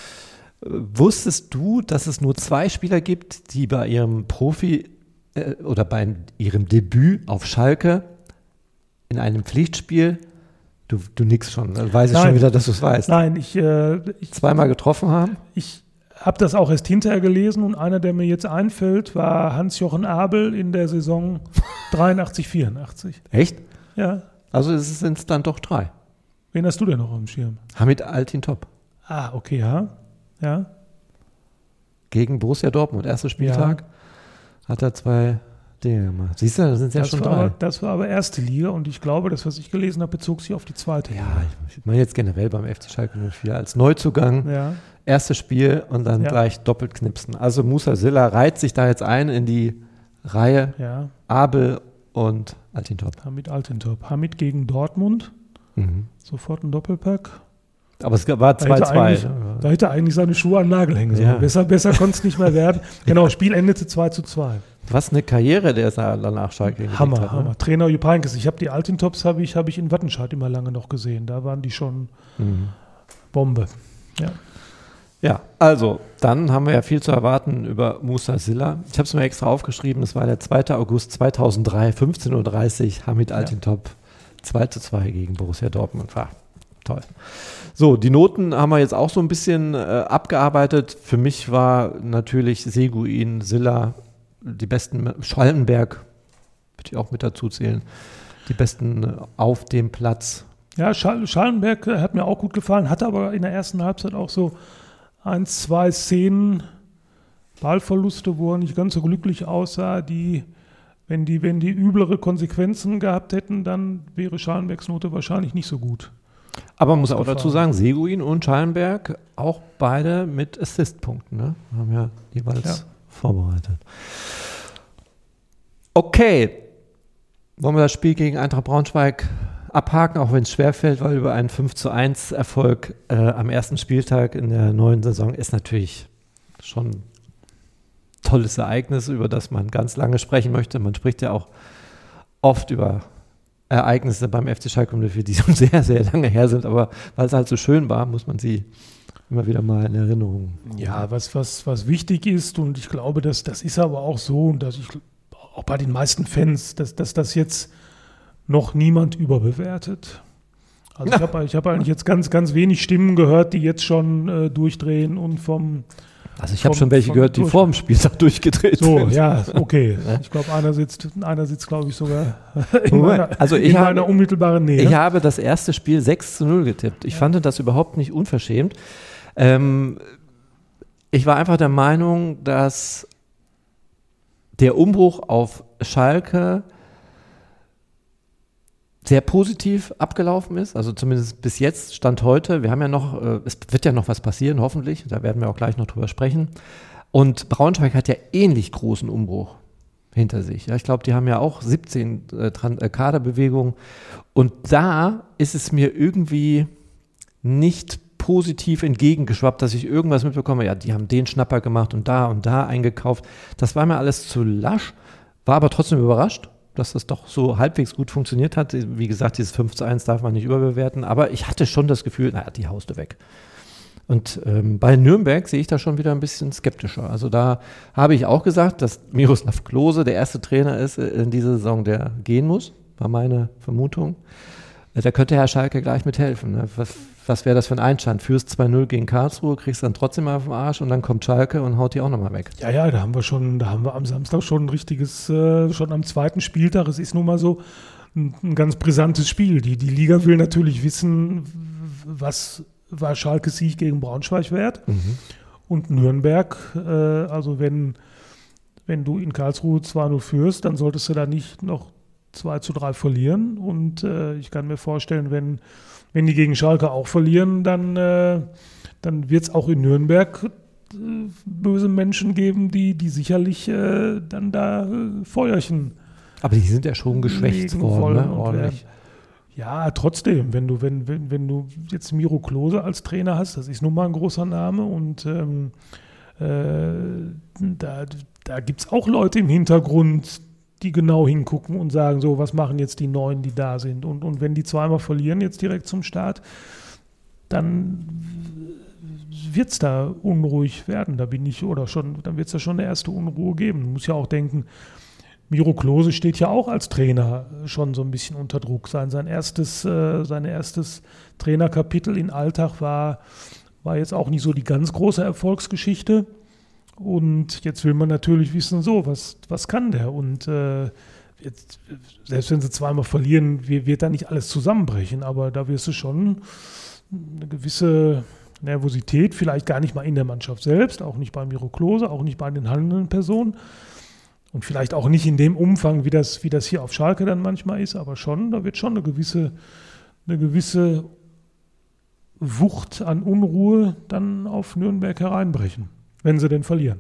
Wusstest du, dass es nur zwei Spieler gibt, die bei ihrem Profi äh, oder bei ihrem Debüt auf Schalke in einem Pflichtspiel, du, du nix schon, dann weiß ich Nein. schon wieder, dass du es weißt, Nein, ich, äh, ich zweimal getroffen haben? Ich habe das auch erst hinterher gelesen und einer, der mir jetzt einfällt, war Hans-Jochen Abel in der Saison dreiundachtzig, vierundachtzig. Echt? Ja. Also sind es dann doch drei. Wen hast du denn noch am Schirm? Hamid Altintop. Ah, okay, ja. Ja. Gegen Borussia Dortmund, erster Spieltag, ja. Hat er zwei Dinge gemacht. Siehst du, da sind es ja das schon war drei. Aber, das war aber erste Liga und ich glaube, das, was ich gelesen habe, bezog sich auf die zweite Liga. Ja, ich meine jetzt generell beim F C Schalke null vier als Neuzugang, ja. erstes Spiel und dann ja. gleich doppelt knipsen. Also Musa Silla reiht sich da jetzt ein in die Reihe ja. Abel und Altintop. Hamid Altintop. Hamid gegen Dortmund, mhm. sofort ein Doppelpack. Aber es war zwei zwei. Da, da hätte er eigentlich seine Schuhe an den Nagel hängen sollen. Ja. Besser, besser konnte es nicht mehr werden. Genau, Spiel endete zwei zu zwei. Was eine Karriere, der ist danach Schalke Hammer, hat, Hammer. Ne? Trainer Jupp Heynckes. Ich habe die Altintops habe ich, hab ich in Wattenscheid immer lange noch gesehen. Da waren die schon mhm. Bombe. Ja. Ja, also, dann haben wir ja viel zu erwarten über Musa Silla. Ich habe es mir extra aufgeschrieben, das war der zweiter August zweitausenddrei, fünfzehn Uhr dreißig, Hamid Altintop, zwei zu zwei gegen Borussia Dortmund. War toll. So, die Noten haben wir jetzt auch so ein bisschen äh, abgearbeitet. Für mich war natürlich Seguin, Silla, die besten, Schallenberg, würde ich auch mit dazu zählen, die besten äh, auf dem Platz. Ja, Schal- Schallenberg hat mir auch gut gefallen, hatte aber in der ersten Halbzeit auch so ein, zwei Szenen, Ballverluste, wo er nicht ganz so glücklich aussah, die, wenn die, wenn die üblere Konsequenzen gehabt hätten, dann wäre Schallenbergs Note wahrscheinlich nicht so gut. Aber man muss auch dazu sagen, Seguin und Schallenberg auch beide mit Assist-Punkten, ne? Haben ja jeweils ja. vorbereitet. Okay, wollen wir das Spiel gegen Eintracht Braunschweig abhaken, auch wenn es schwerfällt, weil über einen fünf zu eins Erfolg äh, am ersten Spieltag in der neuen Saison ist natürlich schon ein tolles Ereignis, über das man ganz lange sprechen möchte. Man spricht ja auch oft über Ereignisse beim F C Schalke null vier, die schon sehr, sehr lange her sind, aber weil es halt so schön war, muss man sie immer wieder mal in Erinnerung. Ja, was, was, was wichtig ist, und ich glaube, dass, das ist aber auch so, und dass ich auch bei den meisten Fans, dass, dass das jetzt noch niemand überbewertet. Also ja. ich habe ich hab eigentlich jetzt ganz, ganz wenig Stimmen gehört, die jetzt schon äh, durchdrehen und vom Also ich habe schon welche gehört, die vor dem Spieltag durchgedreht so, sind. So, ja, okay. Ich glaube, einer sitzt, einer sitzt, glaube ich, sogar in meiner, also ich in habe, meiner unmittelbaren Nähe. Ich habe das erste Spiel sechs zu null getippt. Ich ja. fand das überhaupt nicht unverschämt. Ähm, ich war einfach der Meinung, dass der Umbruch auf Schalke sehr positiv abgelaufen ist, also zumindest bis jetzt, Stand heute. Wir haben ja noch, äh, es wird ja noch was passieren, hoffentlich, da werden wir auch gleich noch drüber sprechen. Und Braunschweig hat ja ähnlich großen Umbruch hinter sich. Ja, ich glaube, die haben ja auch siebzehn äh, Tran- äh, Kaderbewegungen und da ist es mir irgendwie nicht positiv entgegengeschwappt, dass ich irgendwas mitbekomme, ja, die haben den Schnapper gemacht und da und da eingekauft. Das war mir alles zu lasch, war aber trotzdem überrascht, dass das doch so halbwegs gut funktioniert hat. Wie gesagt, dieses fünf zu eins darf man nicht überbewerten, aber ich hatte schon das Gefühl, naja, die haust du weg. Und ähm, bei Nürnberg sehe ich da schon wieder ein bisschen skeptischer. Also da habe ich auch gesagt, dass Miroslav Klose der erste Trainer ist in dieser Saison, der gehen muss, war meine Vermutung. Da könnte Herr Schalke gleich mithelfen. Ne? Was, was wäre das für ein Einstand? Führst zwei null gegen Karlsruhe, kriegst dann trotzdem mal auf den Arsch und dann kommt Schalke und haut die auch nochmal weg. Ja, ja, da haben wir schon, da haben wir am Samstag schon ein richtiges, äh, schon am zweiten Spieltag, es ist nun mal so ein, ein ganz brisantes Spiel. Die, die Liga will natürlich wissen, was war Schalkes Sieg gegen Braunschweig wert. Mhm. Und Nürnberg, äh, also wenn, wenn du in Karlsruhe zwei null führst, dann solltest du da nicht noch zwei zu drei verlieren. Und äh, ich kann mir vorstellen, wenn, wenn die gegen Schalke auch verlieren, dann, äh, dann wird es auch in Nürnberg äh, böse Menschen geben, die, die sicherlich äh, dann da äh, Feuerchen. Aber die sind ja schon geschwächt worden, ne? Ordentlich. Ja, trotzdem, wenn du, wenn, wenn, wenn du jetzt Miro Klose als Trainer hast, das ist nun mal ein großer Name und ähm, äh, da, da gibt es auch Leute im Hintergrund, die genau hingucken und sagen, so, was machen jetzt die Neuen, die da sind? Und, und wenn die zweimal verlieren, jetzt direkt zum Start, dann wird es da unruhig werden. Da bin ich, oder schon, dann wird es da schon eine erste Unruhe geben. Du musst ja auch denken, Miro Klose steht ja auch als Trainer schon so ein bisschen unter Druck. Sein, sein erstes, äh, sein erstes Trainerkapitel in Alltag war, war jetzt auch nicht so die ganz große Erfolgsgeschichte. Und jetzt will man natürlich wissen, so, was, was kann der? Und äh, jetzt, selbst wenn sie zweimal verlieren, wird, wird da nicht alles zusammenbrechen, aber da wirst du schon eine gewisse Nervosität, vielleicht gar nicht mal in der Mannschaft selbst, auch nicht bei Miro Klose, auch nicht bei den handelnden Personen und vielleicht auch nicht in dem Umfang, wie das, wie das hier auf Schalke dann manchmal ist, aber schon, da wird schon eine gewisse, eine gewisse Wucht an Unruhe dann auf Nürnberg hereinbrechen. Wenn sie denn verlieren.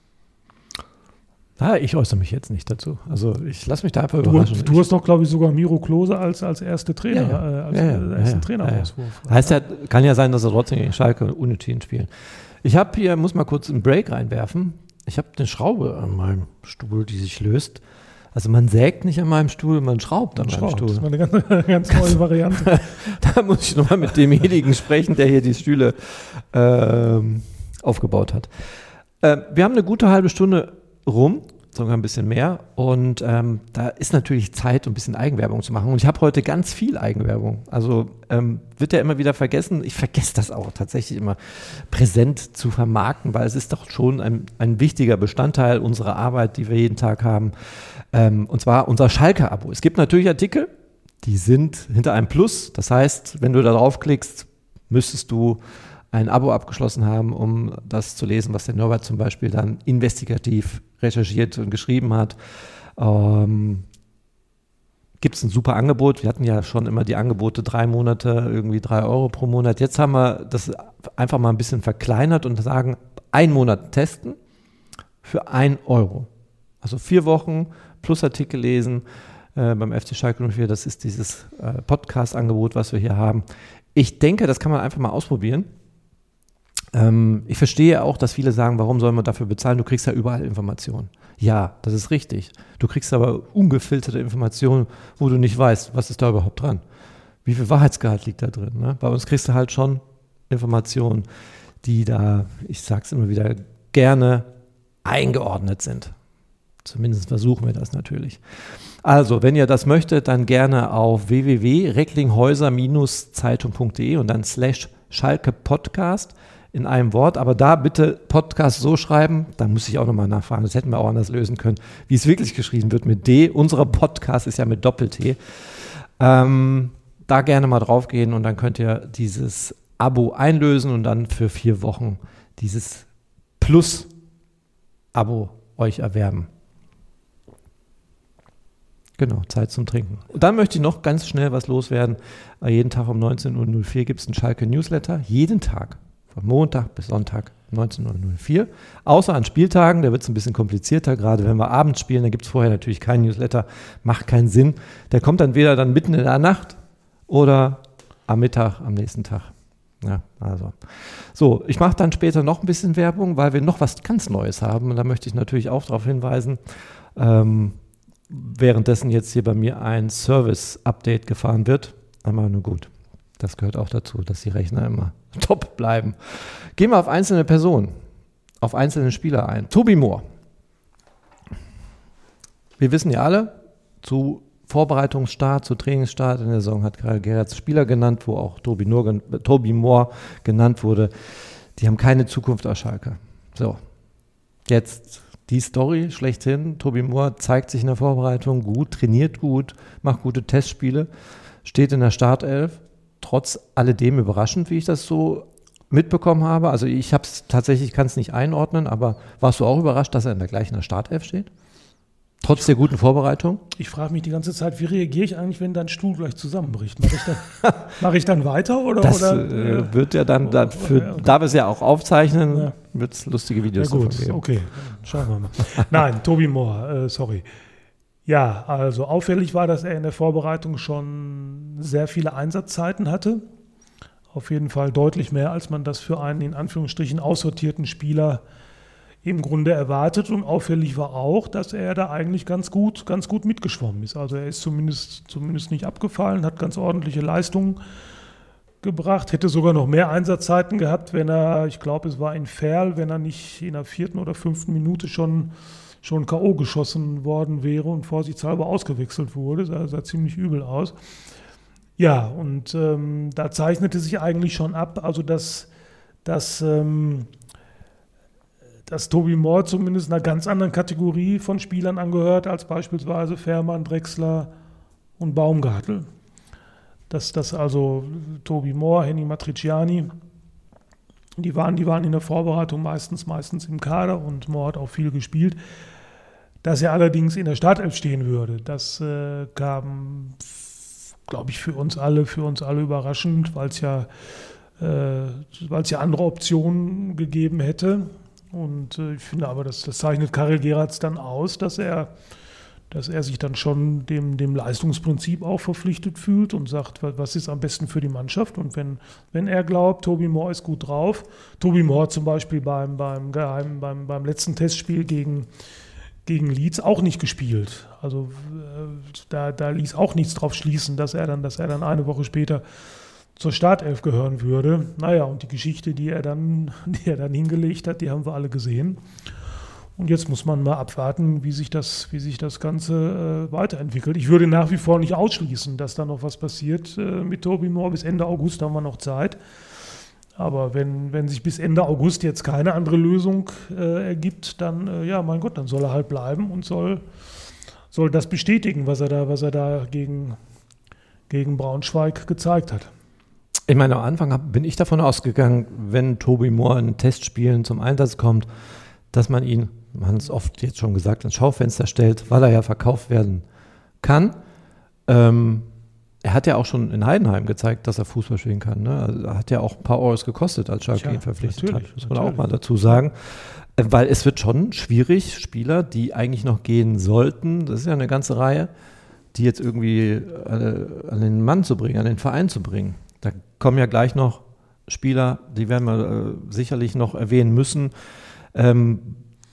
Ah, ich äußere mich jetzt nicht dazu. Also ich lasse mich da einfach überraschen. Du, du hast doch, glaube ich, sogar Miro Klose als, als erste Trainer, ja, ja. Äh, als ja, ja, ersten ja, ja, Trainerauswurf. Ja, ja. Heißt ja, kann ja sein, dass er trotzdem gegen Schalke unentschieden spielen. Ich habe hier, muss mal kurz einen Break reinwerfen. Ich habe eine Schraube an meinem Stuhl, die sich löst. Also man sägt nicht an meinem Stuhl, man schraubt an man meinem schraubt. Stuhl. Das ist mal eine ganz, ganz neue Variante. Da muss ich nochmal mit demjenigen sprechen, der hier die Stühle ähm, aufgebaut hat. Äh, wir haben eine gute halbe Stunde rum, sogar ein bisschen mehr. Und ähm, da ist natürlich Zeit, ein bisschen Eigenwerbung zu machen. Und ich habe heute ganz viel Eigenwerbung. Also ähm, wird ja immer wieder vergessen. Ich vergesse das auch tatsächlich immer präsent zu vermarkten, weil es ist doch schon ein, ein wichtiger Bestandteil unserer Arbeit, die wir jeden Tag haben. Ähm, und zwar unser Schalke-Abo. Es gibt natürlich Artikel, die sind hinter einem Plus. Das heißt, wenn du da draufklickst, müsstest du ein Abo abgeschlossen haben, um das zu lesen, was der Norbert zum Beispiel dann investigativ recherchiert und geschrieben hat. Ähm, gibt es ein super Angebot. Wir hatten ja schon immer die Angebote drei Monate, irgendwie drei Euro pro Monat. Jetzt haben wir das einfach mal ein bisschen verkleinert und sagen, ein Monat testen für ein Euro. Also vier Wochen plus Artikel lesen äh, beim F C Schalke null vier. Das ist dieses äh, Podcast-Angebot, was wir hier haben. Ich denke, das kann man einfach mal ausprobieren. Ähm, ich verstehe auch, dass viele sagen, warum soll man dafür bezahlen? Du kriegst ja überall Informationen. Ja, das ist richtig. Du kriegst aber ungefilterte Informationen, wo du nicht weißt, was ist da überhaupt dran. Wie viel Wahrheitsgehalt liegt da drin? Ne? Bei uns kriegst du halt schon Informationen, die da, ich sag's immer wieder, gerne eingeordnet sind. Zumindest versuchen wir das natürlich. Also, wenn ihr das möchtet, dann gerne auf w w w punkt recklinghäuser Zeitung punkt de und dann slash Schalke Podcast in einem Wort. Aber da bitte Podcast so schreiben, da muss ich auch nochmal nachfragen, das hätten wir auch anders lösen können, wie es wirklich geschrieben wird mit D. Unser Podcast ist ja mit Doppel-T. Ähm, da gerne mal drauf gehen und dann könnt ihr dieses Abo einlösen und dann für vier Wochen dieses Plus-Abo euch erwerben. Genau, Zeit zum Trinken. Und dann möchte ich noch ganz schnell was loswerden. Jeden Tag um neunzehn Uhr null vier gibt es einen Schalke-Newsletter. Jeden Tag, von Montag bis Sonntag, neunzehn Uhr null vier. Außer an Spieltagen, da wird es ein bisschen komplizierter. Gerade wenn wir abends spielen, da gibt es vorher natürlich keinen Newsletter. Macht keinen Sinn. Der kommt dann entweder dann mitten in der Nacht oder am Mittag, am nächsten Tag. Ja, also. So, ich mache dann später noch ein bisschen Werbung, weil wir noch was ganz Neues haben. Und da möchte ich natürlich auch darauf hinweisen, ähm, währenddessen jetzt hier bei mir ein Service-Update gefahren wird. Aber nur gut, das gehört auch dazu, dass die Rechner immer top bleiben. Gehen wir auf einzelne Personen, auf einzelne Spieler ein. Tobi Mohr. Wir wissen ja alle, zu Vorbereitungsstart, zu Trainingsstart in der Saison hat Karel Geratz Spieler genannt, wo auch Tobi, Nur, Tobi Moore genannt wurde. Die haben keine Zukunft als Schalke. So, jetzt die Story schlechthin. Tobi Moore zeigt sich in der Vorbereitung gut, trainiert gut, macht gute Testspiele, steht in der Startelf. Trotz alledem überraschend, wie ich das so mitbekommen habe. Also ich habe es tatsächlich, kann es nicht einordnen, aber warst du auch überrascht, dass er in der gleichen Startelf steht? Trotz der guten Vorbereitung? Ich frage mich die ganze Zeit, wie reagiere ich eigentlich, wenn dein Stuhl gleich zusammenbricht? Mache ich dann, mach ich dann weiter? Oder, das oder, äh, wird ja dann, dann für, ja, okay. Da wir es ja auch aufzeichnen, ja. wird es lustige Videos davon geben. Ja gut, okay, schauen wir mal. Nein, Tobi Moore, äh, sorry. Ja, also auffällig war, dass er in der Vorbereitung schon sehr viele Einsatzzeiten hatte. Auf jeden Fall deutlich mehr, als man das für einen in Anführungsstrichen aussortierten Spieler im Grunde erwartet. Und auffällig war auch, dass er da eigentlich ganz gut, ganz gut mitgeschwommen ist. Also er ist zumindest, zumindest nicht abgefallen, hat ganz ordentliche Leistungen gebracht, hätte sogar noch mehr Einsatzzeiten gehabt, wenn er, ich glaube, es war in Verl, wenn er nicht in der vierten oder fünften Minute schon, schon K O geschossen worden wäre und vorsichtshalber ausgewechselt wurde. Das sah ziemlich übel aus. Ja, und ähm, da zeichnete sich eigentlich schon ab, also dass, dass, ähm, dass Tobi Moore zumindest einer ganz anderen Kategorie von Spielern angehört, als beispielsweise Fährmann, Drexler und Baumgartel. Dass das also Tobi Moore, Henning Matriciani, die waren, die waren in der Vorbereitung meistens, meistens im Kader und Moore hat auch viel gespielt. Dass er allerdings in der Startelf stehen würde, das äh, kam, glaube ich, für uns alle, für uns alle überraschend, weil es ja, äh, weil es ja andere Optionen gegeben hätte. Und äh, ich finde aber, das, das zeichnet Karel Geratz dann aus, dass er, dass er sich dann schon dem, dem Leistungsprinzip auch verpflichtet fühlt und sagt, was ist am besten für die Mannschaft. Und wenn, wenn er glaubt, Tobi Moore ist gut drauf, Tobi Moore zum Beispiel beim, beim, Geheim, beim, beim letzten Testspiel gegen, gegen Leeds auch nicht gespielt. Also äh, da, da ließ auch nichts drauf schließen, dass er dann, dass er dann eine Woche später zur Startelf gehören würde. Naja, und die Geschichte, die er dann, die er dann hingelegt hat, die haben wir alle gesehen. Und jetzt muss man mal abwarten, wie sich das, wie sich das Ganze äh, weiterentwickelt. Ich würde nach wie vor nicht ausschließen, dass da noch was passiert äh, mit Tobi Moore. Bis Ende August haben wir noch Zeit. Aber wenn, wenn sich bis Ende August jetzt keine andere Lösung äh, ergibt, dann, äh, ja, mein Gott, dann soll er halt bleiben und soll, soll das bestätigen, was er da, was er da gegen, gegen Braunschweig gezeigt hat. Ich meine, am Anfang hab, bin ich davon ausgegangen, wenn Tobi Moore in Testspielen zum Einsatz kommt, dass man ihn, man hat es oft jetzt schon gesagt, ins Schaufenster stellt, weil er ja verkauft werden kann. Ähm, er hat ja auch schon in Heidenheim gezeigt, dass er Fußball spielen kann. Ne? Also, er hat ja auch ein paar Euros gekostet, als Schalke ihn verpflichtet hat. Muss man auch mal dazu sagen. Äh, weil es wird schon schwierig, Spieler, die eigentlich noch gehen sollten, das ist ja eine ganze Reihe, die jetzt irgendwie äh, an den Mann zu bringen, an den Verein zu bringen. Da kommen ja gleich noch Spieler, die werden wir äh, sicherlich noch erwähnen müssen, ähm,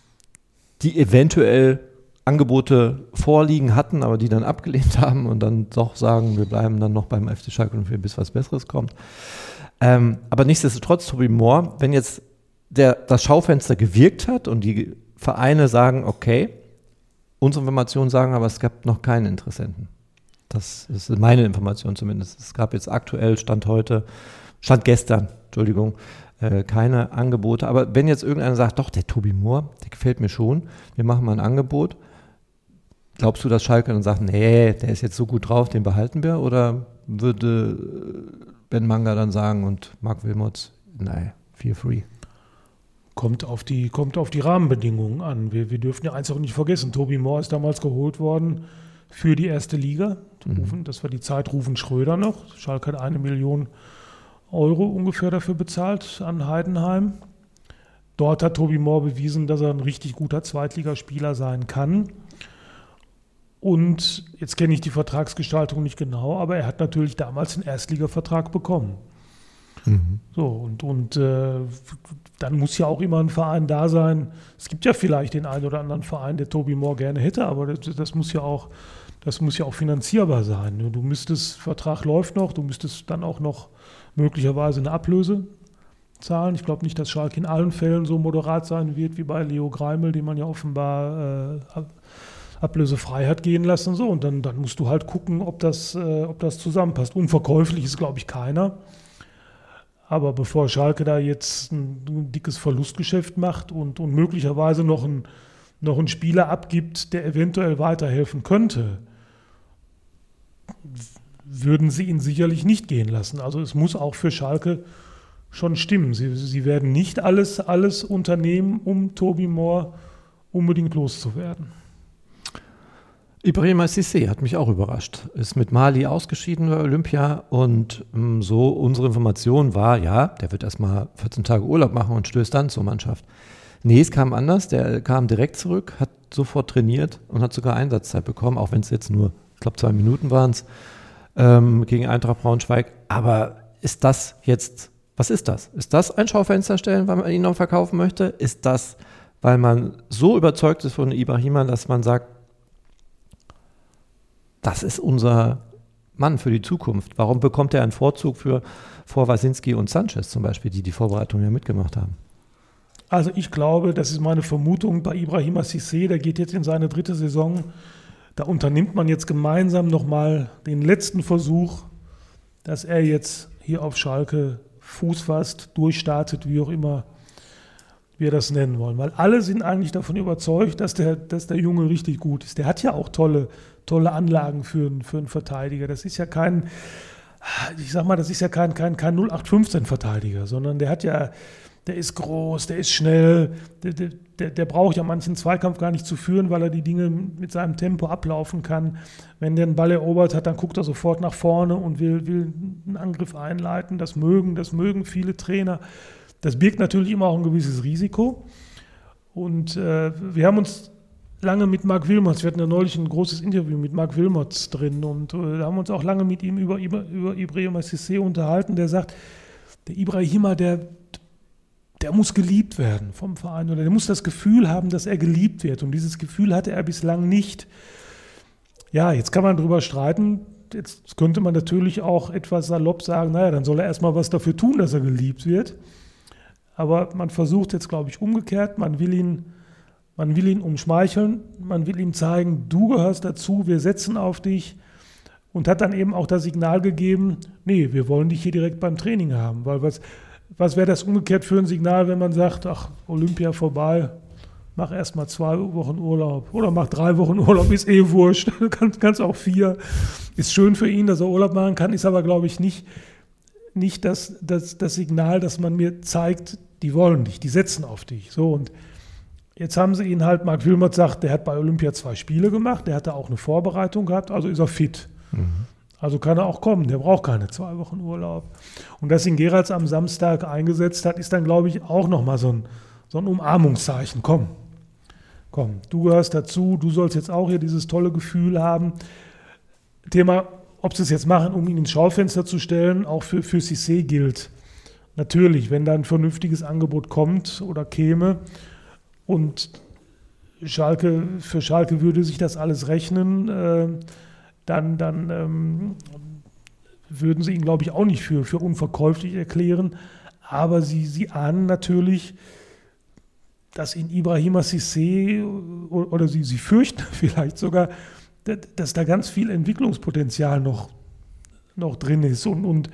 die eventuell Angebote vorliegen hatten, aber die dann abgelehnt haben und dann doch sagen, wir bleiben dann noch beim F C Schalke null vier, bis was Besseres kommt. Ähm, aber nichtsdestotrotz, Tobi Moore, wenn jetzt der, das Schaufenster gewirkt hat und die Vereine sagen, okay, unsere Informationen sagen aber, es gab noch keinen Interessenten. Das ist meine Information zumindest. Es gab jetzt aktuell, Stand heute, Stand gestern, Entschuldigung, äh, keine Angebote. Aber wenn jetzt irgendeiner sagt, doch, der Tobi Moore, der gefällt mir schon, wir machen mal ein Angebot, glaubst du, dass Schalke dann sagt, nee, der ist jetzt so gut drauf, den behalten wir? Oder würde Ben Manga dann sagen und Marc Wilmots, nein, feel free? Kommt auf die, kommt auf die Rahmenbedingungen an. Wir, wir dürfen ja eins auch nicht vergessen, Tobi Moore ist damals geholt worden für die erste Liga. Mhm. Das war die Zeit Ruven Schröder noch. Schalke hat eine Million Euro ungefähr dafür bezahlt an Heidenheim. Dort hat Tobi Moore bewiesen, dass er ein richtig guter Zweitligaspieler sein kann. Und jetzt kenne ich die Vertragsgestaltung nicht genau, aber er hat natürlich damals einen Erstligavertrag bekommen. Mhm. So, und, und äh, dann muss ja auch immer ein Verein da sein. Es gibt ja vielleicht den einen oder anderen Verein, der Tobi Moore gerne hätte, aber das, das muss ja auch, das muss ja auch finanzierbar sein. Du müsstest, Vertrag läuft noch, du müsstest dann auch noch möglicherweise eine Ablöse zahlen. Ich glaube nicht, dass Schalke in allen Fällen so moderat sein wird wie bei Leo Greimel, den man ja offenbar, äh, ablösefrei hat gehen lassen. So, und dann, dann musst du halt gucken, ob das, äh, ob das zusammenpasst. Unverkäuflich ist, glaube ich, keiner. Aber bevor Schalke da jetzt ein, ein dickes Verlustgeschäft macht und, und möglicherweise noch, ein, noch einen Spieler abgibt, der eventuell weiterhelfen könnte, würden sie ihn sicherlich nicht gehen lassen. Also es muss auch für Schalke schon stimmen. Sie, sie werden nicht alles, alles unternehmen, um Toby Moore unbedingt loszuwerden. Ibrahima Cissé hat mich auch überrascht. Ist mit Mali ausgeschieden bei Olympia und ähm, so unsere Information war, ja, der wird erstmal vierzehn Tage Urlaub machen und stößt dann zur Mannschaft. Nee, es kam anders. Der kam direkt zurück, hat sofort trainiert und hat sogar Einsatzzeit bekommen, auch wenn es jetzt nur, ich glaube, zwei Minuten waren es, ähm, gegen Eintracht Braunschweig. Aber ist das jetzt... Was ist das? Ist das ein Schaufenster stellen, weil man ihn noch verkaufen möchte? Ist das, weil man so überzeugt ist von Ibrahima, dass man sagt, das ist unser Mann für die Zukunft? Warum bekommt er einen Vorzug für, vor Wasinski und Sanchez zum Beispiel, die die Vorbereitung ja mitgemacht haben? Also ich glaube, das ist meine Vermutung bei Ibrahima Cissé, der geht jetzt in seine dritte Saison. Da unternimmt man jetzt gemeinsam nochmal den letzten Versuch, dass er jetzt hier auf Schalke Fuß fasst, durchstartet, wie auch immer wir das nennen wollen. Weil alle sind eigentlich davon überzeugt, dass der, dass der Junge richtig gut ist. Der hat ja auch tolle, tolle Anlagen für, für einen Verteidiger. Das ist ja kein, ich sag mal, das ist ja kein, kein, kein null acht fünfzehn Verteidiger, sondern der hat ja, der ist groß, der ist schnell, der, der, der braucht ja manchen Zweikampf gar nicht zu führen, weil er die Dinge mit seinem Tempo ablaufen kann. Wenn der einen Ball erobert hat, dann guckt er sofort nach vorne und will, will einen Angriff einleiten. Das mögen, das mögen viele Trainer. Das birgt natürlich immer auch ein gewisses Risiko. Und äh, wir haben uns lange mit Marc Wilmots, wir hatten ja neulich ein großes Interview mit Marc Wilmots drin und äh, da haben wir uns auch lange mit ihm über, über, über Ibrahima Cissé unterhalten. Der sagt, der Ibrahima, der der muss geliebt werden vom Verein oder der muss das Gefühl haben, dass er geliebt wird. Und dieses Gefühl hatte er bislang nicht. Ja, jetzt kann man drüber streiten. Jetzt könnte man natürlich auch etwas salopp sagen, naja, dann soll er erstmal was dafür tun, dass er geliebt wird. Aber man versucht jetzt, glaube ich, umgekehrt. Man will ihn, man will ihn umschmeicheln. Man will ihm zeigen, du gehörst dazu, wir setzen auf dich. Und hat dann eben auch das Signal gegeben, nee, wir wollen dich hier direkt beim Training haben. Weil was... Was wäre das umgekehrt für ein Signal, wenn man sagt, ach, Olympia vorbei, mach erst mal zwei Wochen Urlaub oder mach drei Wochen Urlaub, ist eh wurscht, du kannst, kannst auch vier. Ist schön für ihn, dass er Urlaub machen kann, ist aber, glaube ich, nicht, nicht das, das, das Signal, dass man mir zeigt, die wollen dich, die setzen auf dich. So, und jetzt haben sie ihn halt, Marc Wilmots sagt, der hat bei Olympia zwei Spiele gemacht, der hatte auch eine Vorbereitung gehabt, also ist er fit. Mhm. Also kann er auch kommen, der braucht keine zwei Wochen Urlaub. Und dass ihn Geratz am Samstag eingesetzt hat, ist dann, glaube ich, auch nochmal so ein, so ein Umarmungszeichen. Komm, komm, du gehörst dazu, du sollst jetzt auch hier dieses tolle Gefühl haben. Thema, ob sie es jetzt machen, um ihn ins Schaufenster zu stellen, auch für, für Cissé gilt. Natürlich, wenn da ein vernünftiges Angebot kommt oder käme und Schalke, für Schalke würde sich das alles rechnen, äh, dann, dann ähm, würden sie ihn, glaube ich, auch nicht für, für unverkäuflich erklären. Aber sie, sie ahnen natürlich, dass in Ibrahima Cissé, oder, oder sie, sie fürchten vielleicht sogar, dass, dass da ganz viel Entwicklungspotenzial noch, noch drin ist. Und, und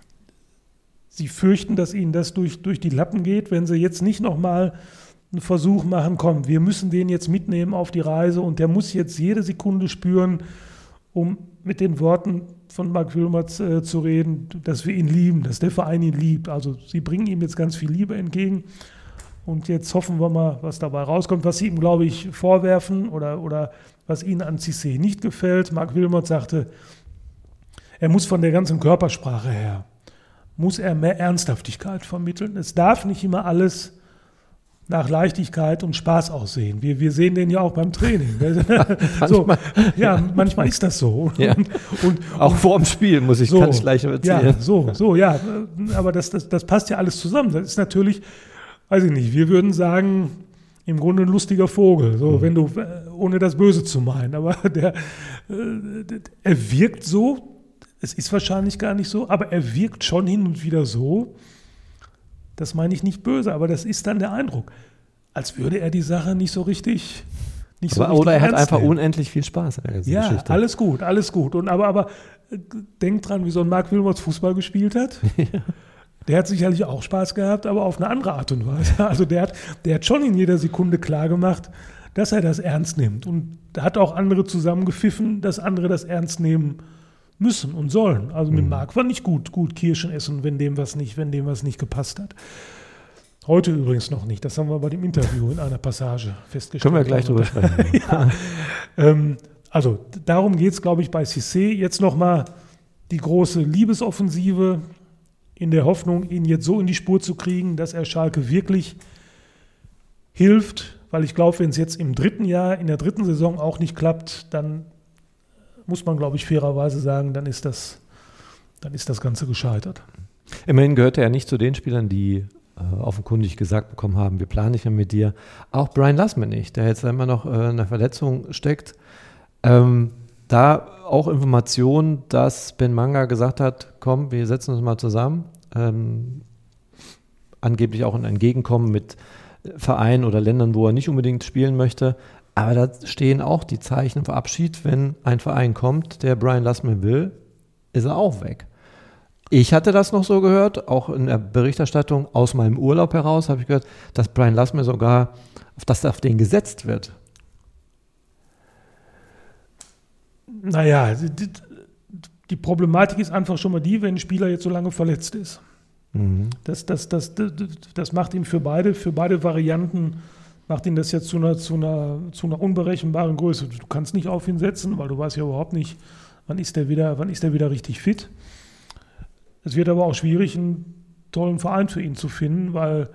sie fürchten, dass ihnen das durch, durch die Lappen geht, wenn sie jetzt nicht nochmal einen Versuch machen, komm, wir müssen den jetzt mitnehmen auf die Reise und der muss jetzt jede Sekunde spüren, um mit den Worten von Marc Wilmots äh, zu reden, dass wir ihn lieben, dass der Verein ihn liebt. Also sie bringen ihm jetzt ganz viel Liebe entgegen und jetzt hoffen wir mal, was dabei rauskommt, was sie ihm, glaube ich, vorwerfen oder, oder was ihnen an Cissé nicht gefällt. Marc Wilmots sagte, er muss von der ganzen Körpersprache her, muss er mehr Ernsthaftigkeit vermitteln. Es darf nicht immer alles nach Leichtigkeit und Spaß aussehen. Wir, wir sehen den ja auch beim Training. so, ja, manchmal ist das so. Ja. Und, und, auch vor dem Spiel, muss ich, so, kann ich gleich erzählen. Ja, so, so, ja. Aber das, das, das passt ja alles zusammen. Das ist natürlich, weiß ich nicht, wir würden sagen, im Grunde ein lustiger Vogel, so, mhm. wenn du, ohne das Böse zu meinen. Aber der, er wirkt so, es ist wahrscheinlich gar nicht so, aber er wirkt schon hin und wieder so, das meine ich nicht böse, aber das ist dann der Eindruck, als würde er die Sache nicht so richtig, nicht so aber, Oder er hat ernst einfach nehmen. unendlich viel Spaß an der ganzen Ja, Geschichte. alles gut, alles gut. Und aber, aber äh, denk dran, wie so ein Marc Wilmots Fußball gespielt hat. Der hat sicherlich auch Spaß gehabt, aber auf eine andere Art und Weise. Also der hat, der hat schon in jeder Sekunde klar gemacht, dass er das ernst nimmt. Und hat auch andere zusammengepfiffen, dass andere das ernst nehmen müssen und sollen. Also mit Mhm. Marc war nicht gut, gut Kirschen essen, wenn dem was nicht, wenn dem was nicht gepasst hat. Heute übrigens noch nicht. Das haben wir bei dem Interview in einer Passage festgestellt. Können wir gleich drüber sprechen. ja. ähm, also darum geht es, glaube ich, bei Cissé. Jetzt nochmal die große Liebesoffensive in der Hoffnung, ihn jetzt so in die Spur zu kriegen, dass er Schalke wirklich hilft. Weil ich glaube, wenn es jetzt im dritten Jahr, in der dritten Saison auch nicht klappt, dann muss man, glaube ich, fairerweise sagen, dann ist das, dann ist das Ganze gescheitert. Immerhin gehörte er nicht zu den Spielern, die äh, offenkundig gesagt bekommen haben, wir planen nicht mehr mit dir. Auch Brian Lassmann nicht, der jetzt immer noch äh, in der Verletzung steckt. Ähm, da auch Informationen, dass Ben Manga gesagt hat, komm, wir setzen uns mal zusammen. Ähm, angeblich auch ein Entgegenkommen mit Vereinen oder Ländern, wo er nicht unbedingt spielen möchte. Aber da stehen auch die Zeichen für Abschied. Wenn ein Verein kommt, der Brian Lassmann will, ist er auch weg. Ich hatte das noch so gehört, auch in der Berichterstattung aus meinem Urlaub heraus habe ich gehört, dass Brian Lassmann sogar, dass auf den gesetzt wird. Naja, die, die Problematik ist einfach schon mal die, wenn ein Spieler jetzt so lange verletzt ist. Mhm. Das, das, das, das, das macht ihn für beide, für beide Varianten, macht ihn das jetzt zu einer, zu einer, zu einer unberechenbaren Größe. Du kannst nicht auf ihn setzen, weil du weißt ja überhaupt nicht, wann ist der wieder, wann ist der wieder richtig fit. Es wird aber auch schwierig, einen tollen Verein für ihn zu finden, weil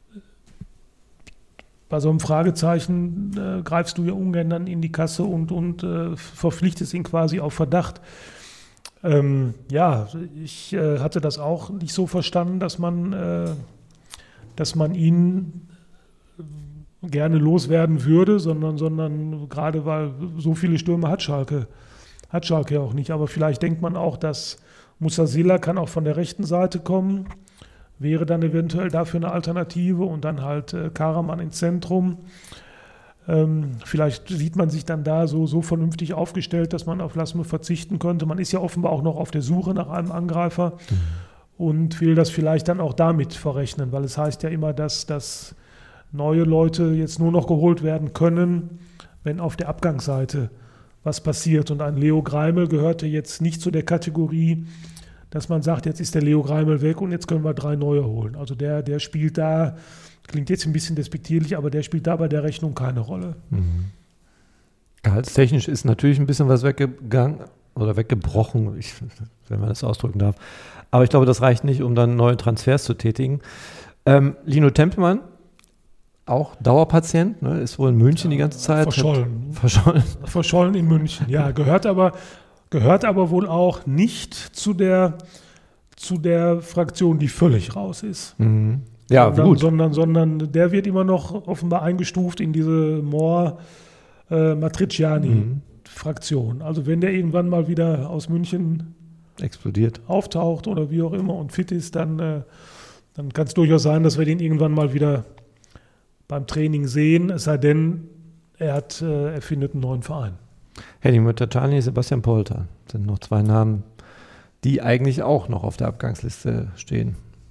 bei so einem Fragezeichen äh, greifst du ja ungern dann in die Kasse und, und äh, verpflichtest ihn quasi auf Verdacht. Ähm, ja, ich äh, hatte das auch nicht so verstanden, dass man, äh, dass man ihn gerne loswerden würde, sondern, sondern gerade weil so viele Stürme hat Schalke, hat Schalke ja auch nicht. Aber vielleicht denkt man auch, dass Musasila kann auch von der rechten Seite kommen, wäre dann eventuell dafür eine Alternative und dann halt äh, Karaman ins Zentrum. Ähm, vielleicht sieht man sich dann da so, so vernünftig aufgestellt, dass man auf Lassme verzichten könnte. Man ist ja offenbar auch noch auf der Suche nach einem Angreifer mhm. und will das vielleicht dann auch damit verrechnen, weil es heißt ja immer, dass, dass neue Leute jetzt nur noch geholt werden können, wenn auf der Abgangsseite was passiert. Und ein Leo Greimel gehörte jetzt nicht zu der Kategorie, dass man sagt, jetzt ist der Leo Greimel weg und jetzt können wir drei neue holen. Also der, der spielt da, klingt jetzt ein bisschen despektierlich, aber der spielt da bei der Rechnung keine Rolle. Mhm. Gehaltstechnisch ist natürlich ein bisschen was weggegangen oder weggebrochen, ich, wenn man das ausdrücken darf. Aber ich glaube, das reicht nicht, um dann neue Transfers zu tätigen. Ähm, Lino Tempelmann, auch Dauerpatient, ne, ist wohl in München ja, die ganze Zeit. Verschollen. Hat, verschollen. Verschollen in München, ja. Gehört aber, gehört aber wohl auch nicht zu der, zu der Fraktion, die völlig raus ist. Mhm. Ja, sondern, gut. Sondern, sondern der wird immer noch offenbar eingestuft in diese More äh, Matriciani-Fraktion. Mhm. Also wenn der irgendwann mal wieder aus München explodiert, auftaucht oder wie auch immer und fit ist, dann, äh, dann kann es durchaus sein, dass wir den irgendwann mal wieder beim Training sehen, es sei denn, er, hat, äh, er findet einen neuen Verein. Henning Murtacani, Sebastian Polter sind noch zwei Namen, die eigentlich auch noch auf der Abgangsliste stehen.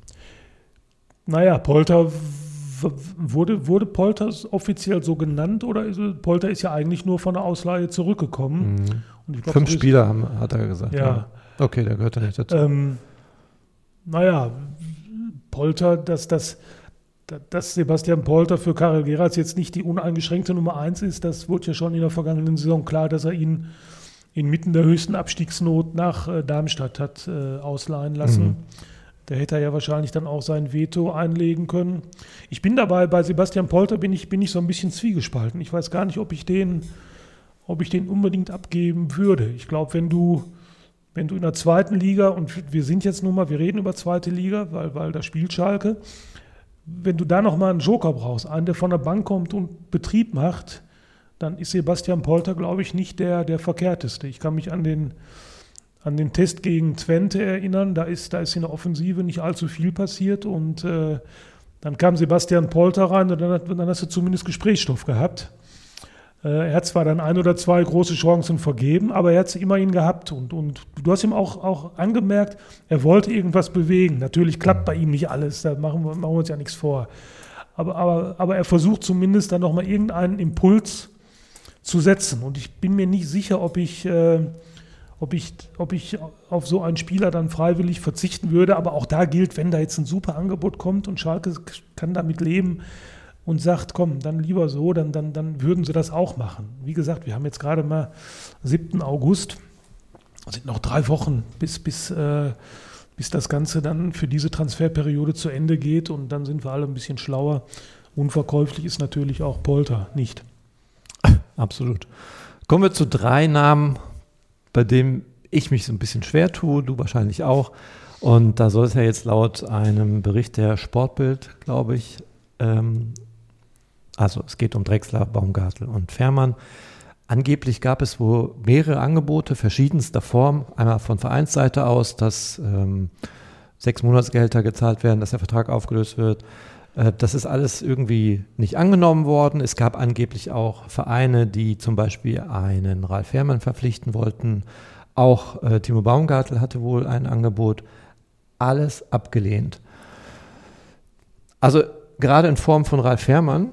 Naja, Polter, wurde, wurde Polter offiziell so genannt oder ist, Polter ist ja eigentlich nur von der Ausleihe zurückgekommen. Mhm. Und ich glaub, Fünf so Spieler, ist, haben, hat er gesagt. Ja. ja. Okay, der gehört ja nicht dazu. Ähm, naja, Polter, dass, dass, dass Sebastian Polter für Karel Geratz jetzt nicht die uneingeschränkte Nummer eins ist, das wurde ja schon in der vergangenen Saison klar, dass er ihn inmitten der höchsten Abstiegsnot nach äh, Darmstadt hat äh, ausleihen lassen. Mhm. Da hätte er ja wahrscheinlich dann auch sein Veto einlegen können. Ich bin dabei, bei Sebastian Polter bin ich, bin ich so ein bisschen zwiegespalten. Ich weiß gar nicht, ob ich den, ob ich den unbedingt abgeben würde. Ich glaube, wenn du, wenn du in der zweiten Liga, und wir sind jetzt nun mal, wir reden über zweite Liga, weil, weil da spielt Schalke, wenn du da nochmal einen Joker brauchst, einen, der von der Bank kommt und Betrieb macht, dann ist Sebastian Polter, glaube ich, nicht der, der verkehrteste. Ich kann mich an den an den Test gegen Twente erinnern, da ist, da ist in der Offensive nicht allzu viel passiert und äh, dann kam Sebastian Polter rein und dann, hat, dann hast du zumindest Gesprächsstoff gehabt. Er hat zwar dann ein oder zwei große Chancen vergeben, aber er hat sie immerhin gehabt. Und, und du hast ihm auch, auch angemerkt, er wollte irgendwas bewegen. Natürlich klappt bei ihm nicht alles, da machen wir, machen wir uns ja nichts vor. Aber, aber, aber er versucht zumindest dann nochmal irgendeinen Impuls zu setzen. Und ich bin mir nicht sicher, ob ich, äh, ob ich, ob ich auf so einen Spieler dann freiwillig verzichten würde. Aber auch da gilt, wenn da jetzt ein super Angebot kommt und Schalke kann damit leben, und sagt, komm, dann lieber so, dann, dann, dann würden sie das auch machen. Wie gesagt, wir haben jetzt gerade mal siebten August, sind noch drei Wochen, bis, bis, äh, bis das Ganze dann für diese Transferperiode zu Ende geht und dann sind wir alle ein bisschen schlauer. Unverkäuflich ist natürlich auch Polter nicht. Absolut. Kommen wir zu drei Namen, bei denen ich mich so ein bisschen schwer tue, du wahrscheinlich auch. Und da soll es ja jetzt laut einem Bericht der Sportbild, glaube ich, ähm, also es geht um Drexler, Baumgartl und Fährmann. Angeblich gab es wohl mehrere Angebote verschiedenster Form. Einmal von Vereinsseite aus, dass ähm, sechs Monatsgehälter gezahlt werden, dass der Vertrag aufgelöst wird. Äh, das ist alles irgendwie nicht angenommen worden. Es gab angeblich auch Vereine, die zum Beispiel einen Ralf Fährmann verpflichten wollten. Auch äh, Timo Baumgartl hatte wohl ein Angebot. Alles abgelehnt. Also gerade in Form von Ralf Fährmann,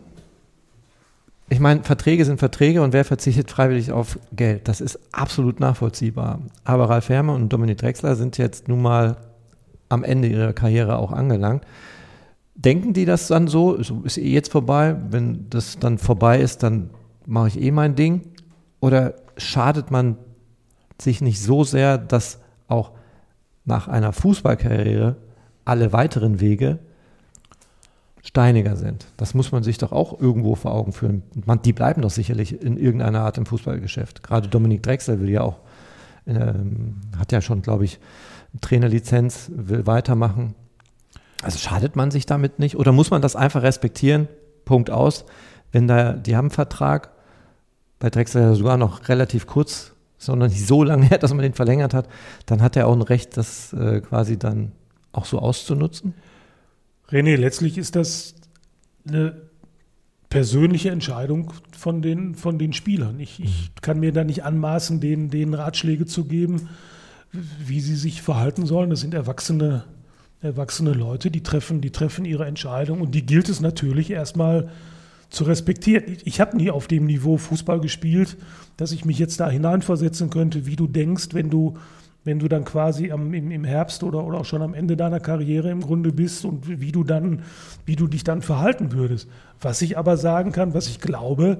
ich meine, Verträge sind Verträge und wer verzichtet freiwillig auf Geld? Das ist absolut nachvollziehbar. Aber Ralf Fährmann und Dominik Drexler sind jetzt nun mal am Ende ihrer Karriere auch angelangt. Denken die das dann so, so ist eh jetzt vorbei, wenn das dann vorbei ist, dann mache ich eh mein Ding? Oder schadet man sich nicht so sehr, dass auch nach einer Fußballkarriere alle weiteren Wege steiniger sind? Das muss man sich doch auch irgendwo vor Augen führen. Man, die bleiben doch sicherlich in irgendeiner Art im Fußballgeschäft. Gerade Dominik Drexler will ja auch, ähm, hat ja schon, glaube ich, Trainerlizenz, will weitermachen. Also schadet man sich damit nicht? Oder muss man das einfach respektieren? Punkt aus. Wenn da, die haben einen Vertrag, bei Drexler sogar noch relativ kurz, sondern nicht so lange her, dass man den verlängert hat, dann hat er auch ein Recht, das äh, quasi dann auch so auszunutzen? René, letztlich ist das eine persönliche Entscheidung von den, von den Spielern. Ich, ich kann mir da nicht anmaßen, denen, denen Ratschläge zu geben, wie sie sich verhalten sollen. Das sind erwachsene, erwachsene Leute, die treffen, die treffen ihre Entscheidung und die gilt es natürlich erstmal zu respektieren. Ich, ich habe nie auf dem Niveau Fußball gespielt, dass ich mich jetzt da hineinversetzen könnte, wie du denkst, wenn du wenn du dann quasi am, im, im Herbst oder, oder auch schon am Ende deiner Karriere im Grunde bist und wie du dann, wie du dich dann verhalten würdest. Was ich aber sagen kann, was ich glaube,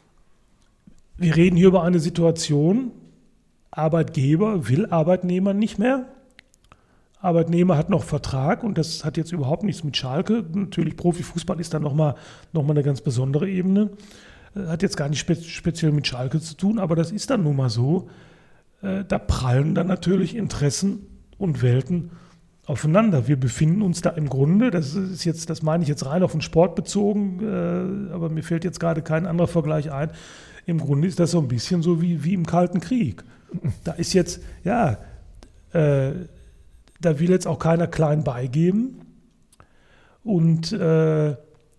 wir reden hier über eine Situation, Arbeitgeber will Arbeitnehmer nicht mehr. Arbeitnehmer hat noch Vertrag und das hat jetzt überhaupt nichts mit Schalke. Natürlich Profifußball ist dann nochmal noch mal eine ganz besondere Ebene. Hat jetzt gar nicht spe- speziell mit Schalke zu tun, aber das ist dann nun mal so. Da prallen dann natürlich Interessen und Welten aufeinander. Wir befinden uns da im Grunde, das ist jetzt, das meine ich jetzt rein auf den Sport bezogen, äh, aber mir fällt jetzt gerade kein anderer Vergleich ein. Im Grunde ist das so ein bisschen so wie, wie im Kalten Krieg. Da ist jetzt, ja, äh, da will jetzt auch keiner klein beigeben und äh,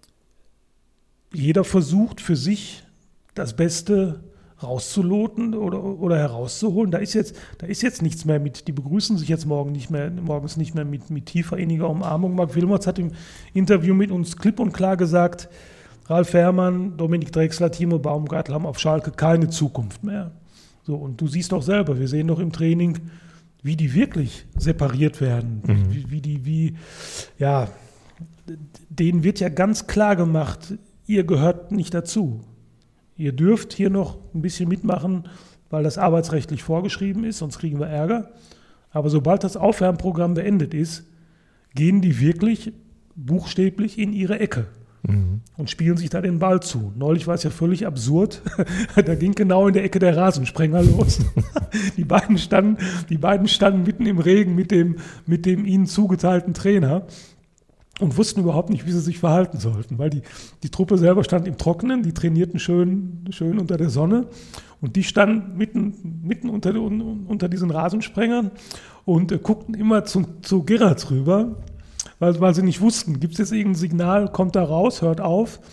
jeder versucht für sich das Beste rauszuloten oder, oder herauszuholen. Da ist jetzt, da ist jetzt nichts mehr mit, die begrüßen sich jetzt morgen nicht mehr, morgens nicht mehr mit, mit tiefer inniger Umarmung. Marc Wilmots hat im Interview mit uns klipp und klar gesagt, Ralf Fährmann, Dominik Drexler, Timo Baumgartl haben auf Schalke keine Zukunft mehr. So, und du siehst doch selber, wir sehen doch im Training, wie die wirklich separiert werden. Mhm. Wie, wie die, wie, ja, denen wird ja ganz klar gemacht, ihr gehört nicht dazu. Ihr dürft hier noch ein bisschen mitmachen, weil das arbeitsrechtlich vorgeschrieben ist, sonst kriegen wir Ärger. Aber sobald das Aufwärmprogramm beendet ist, gehen die wirklich buchstäblich in ihre Ecke mhm. und spielen sich da den Ball zu. Neulich war es ja völlig absurd. Da ging genau in der Ecke der Rasensprenger los. Die beiden standen, die beiden standen mitten im Regen mit dem, mit dem ihnen zugeteilten Trainer und wussten überhaupt nicht, wie sie sich verhalten sollten, weil die, die Truppe selber stand im Trockenen, die trainierten schön, schön unter der Sonne und die standen mitten, mitten unter, unter diesen Rasensprengern und äh, guckten immer zu, zu Gerrards rüber, weil, weil sie nicht wussten, gibt es jetzt irgendein Signal, kommt da raus, hört auf.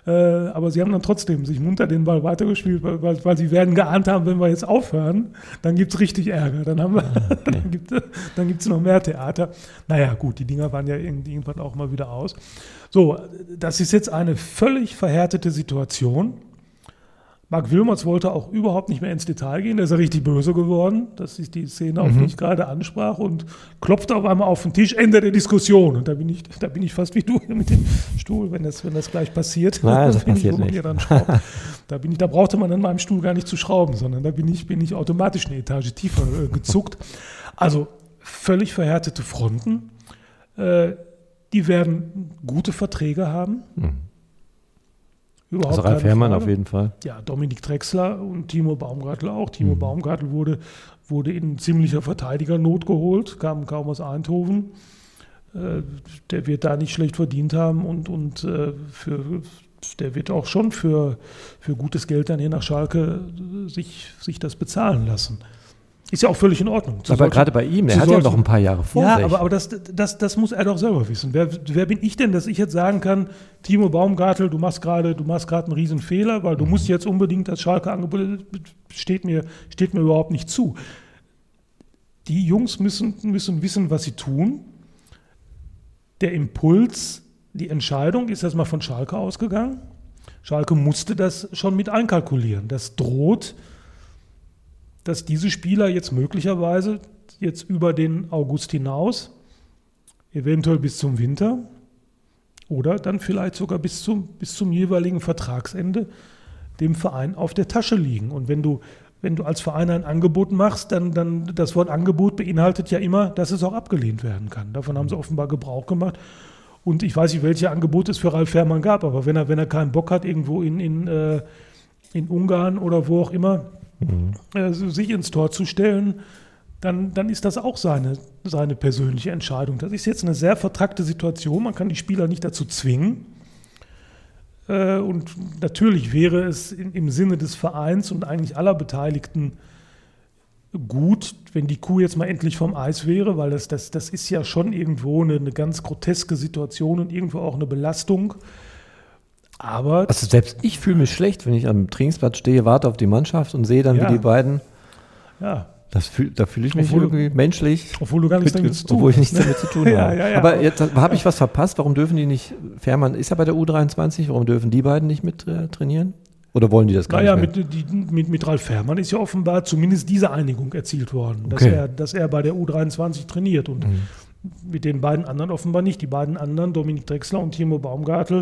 Äh, aber sie haben dann trotzdem sich munter den Ball weitergespielt, weil, weil, weil sie werden geahnt haben, wenn wir jetzt aufhören, dann gibt es richtig Ärger. Dann, haben wir, okay. dann gibt es dann gibt's noch mehr Theater. Naja, gut, die Dinger waren ja irgendwann auch mal wieder aus. So, das ist jetzt eine völlig verhärtete Situation. Marc Wilmots wollte auch überhaupt nicht mehr ins Detail gehen, da ist er richtig böse geworden, das ist die Szene, auf die ich gerade ansprach, und klopfte auf einmal auf den Tisch, Ende der Diskussion. Und da bin ich, da bin ich fast wie du hier mit dem Stuhl, wenn das, wenn das gleich passiert. Nein, das bin passiert ich, wo man nicht. hier dann schraubt. Da bin ich, da brauchte man an meinem Stuhl gar nicht zu schrauben, sondern da bin ich, bin ich automatisch eine Etage tiefer äh, gezuckt. Also völlig verhärtete Fronten. Äh, die werden gute Verträge haben. Mhm. Überhaupt also Ralf Herrmann auf jeden Fall. Ja, Dominik Drexler und Timo Baumgartel auch. Timo mhm. Baumgartel wurde, wurde in ziemlicher Verteidigernot geholt, kam kaum aus Eindhoven. Äh, der wird da nicht schlecht verdient haben und, und äh, für, der wird auch schon für, für gutes Geld dann hier nach Schalke sich, sich das bezahlen lassen. Ist ja auch völlig in Ordnung. Aber solchen, gerade bei ihm, er hat solchen, ja noch ein paar Jahre vor ja, sich. aber, aber das, das, das muss er doch selber wissen. Wer, wer bin ich denn, dass ich jetzt sagen kann, Timo Baumgartel, du machst gerade du machst gerade einen riesen Fehler, weil du mhm. musst jetzt unbedingt das Schalke-Angebot, steht mir, steht mir überhaupt nicht zu. Die Jungs müssen, müssen wissen, was sie tun. Der Impuls, die Entscheidung ist erstmal von Schalke ausgegangen. Schalke musste das schon mit einkalkulieren. Das droht, dass diese Spieler jetzt möglicherweise jetzt über den August hinaus, eventuell bis zum Winter oder dann vielleicht sogar bis zum, bis zum jeweiligen Vertragsende dem Verein auf der Tasche liegen. Und wenn du, wenn du als Verein ein Angebot machst, dann, dann das Wort Angebot beinhaltet ja immer, dass es auch abgelehnt werden kann. Davon haben sie offenbar Gebrauch gemacht. Und ich weiß nicht, welche Angebote es für Ralf Herrmann gab, aber wenn er, wenn er keinen Bock hat, irgendwo in, in, äh, in Ungarn oder wo auch immer, Mhm. sich ins Tor zu stellen, dann, dann ist das auch seine, seine persönliche Entscheidung. Das ist jetzt eine sehr vertrackte Situation, man kann die Spieler nicht dazu zwingen. Und natürlich wäre es im Sinne des Vereins und eigentlich aller Beteiligten gut, wenn die Kuh jetzt mal endlich vom Eis wäre, weil das, das, das ist ja schon irgendwo eine, eine ganz groteske Situation und irgendwo auch eine Belastung. Aber also selbst ich fühle mich schlecht, wenn ich am Trainingsplatz stehe, warte auf die Mannschaft und sehe dann, ja. wie die beiden. Ja. Das fühl, da fühle ich mich obwohl irgendwie du, menschlich. Obwohl du gar nichts damit zu tun Obwohl ich nichts ne? damit zu tun habe. ja, ja, ja. Aber jetzt habe ich was verpasst. Warum dürfen die nicht? Fährmann ist ja bei der U dreiundzwanzig. Warum dürfen die beiden nicht mit äh, trainieren? Oder wollen die das gar naja, nicht mehr? Mit, die, mit, mit Ralf Fährmann ist ja offenbar zumindest diese Einigung erzielt worden, okay. dass, er, dass er bei der U dreiundzwanzig trainiert. Und mhm. mit den beiden anderen offenbar nicht. Die beiden anderen, Dominik Drexler und Timo Baumgartel,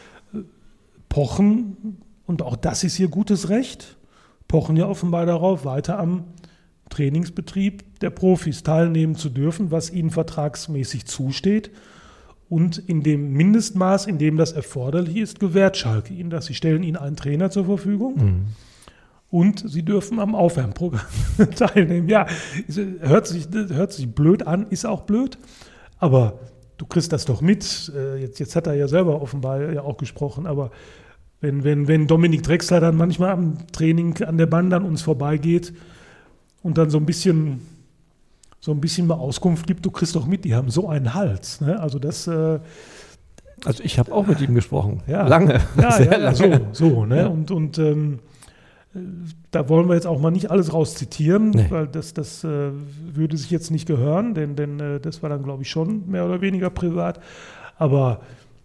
pochen, und auch das ist ihr gutes Recht, pochen ja offenbar darauf, weiter am Trainingsbetrieb der Profis teilnehmen zu dürfen, was ihnen vertragsmäßig zusteht. Und in dem Mindestmaß, in dem das erforderlich ist, gewährt Schalke ihnen das. Sie stellen ihnen einen Trainer zur Verfügung mhm. und sie dürfen am Aufwärmprogramm teilnehmen. Ja, hört sich, hört sich blöd an, ist auch blöd, aber du kriegst das doch mit. Jetzt, jetzt hat er ja selber offenbar ja auch gesprochen, aber wenn, wenn, wenn Dominik Drexler dann manchmal am Training an der Bande an uns vorbeigeht und dann so ein bisschen, so ein bisschen mal Auskunft gibt, du kriegst doch mit, die haben so einen Hals. Ne? Also das. Äh, also ich habe auch mit ihm gesprochen. Ja, lange. Ja, Sehr ja, lange. so, so ne? Ja. Und, und ähm, da wollen wir jetzt auch mal nicht alles rauszitieren, nee. weil das, das äh, würde sich jetzt nicht gehören, denn, denn äh, das war dann, glaube ich, schon mehr oder weniger privat. Aber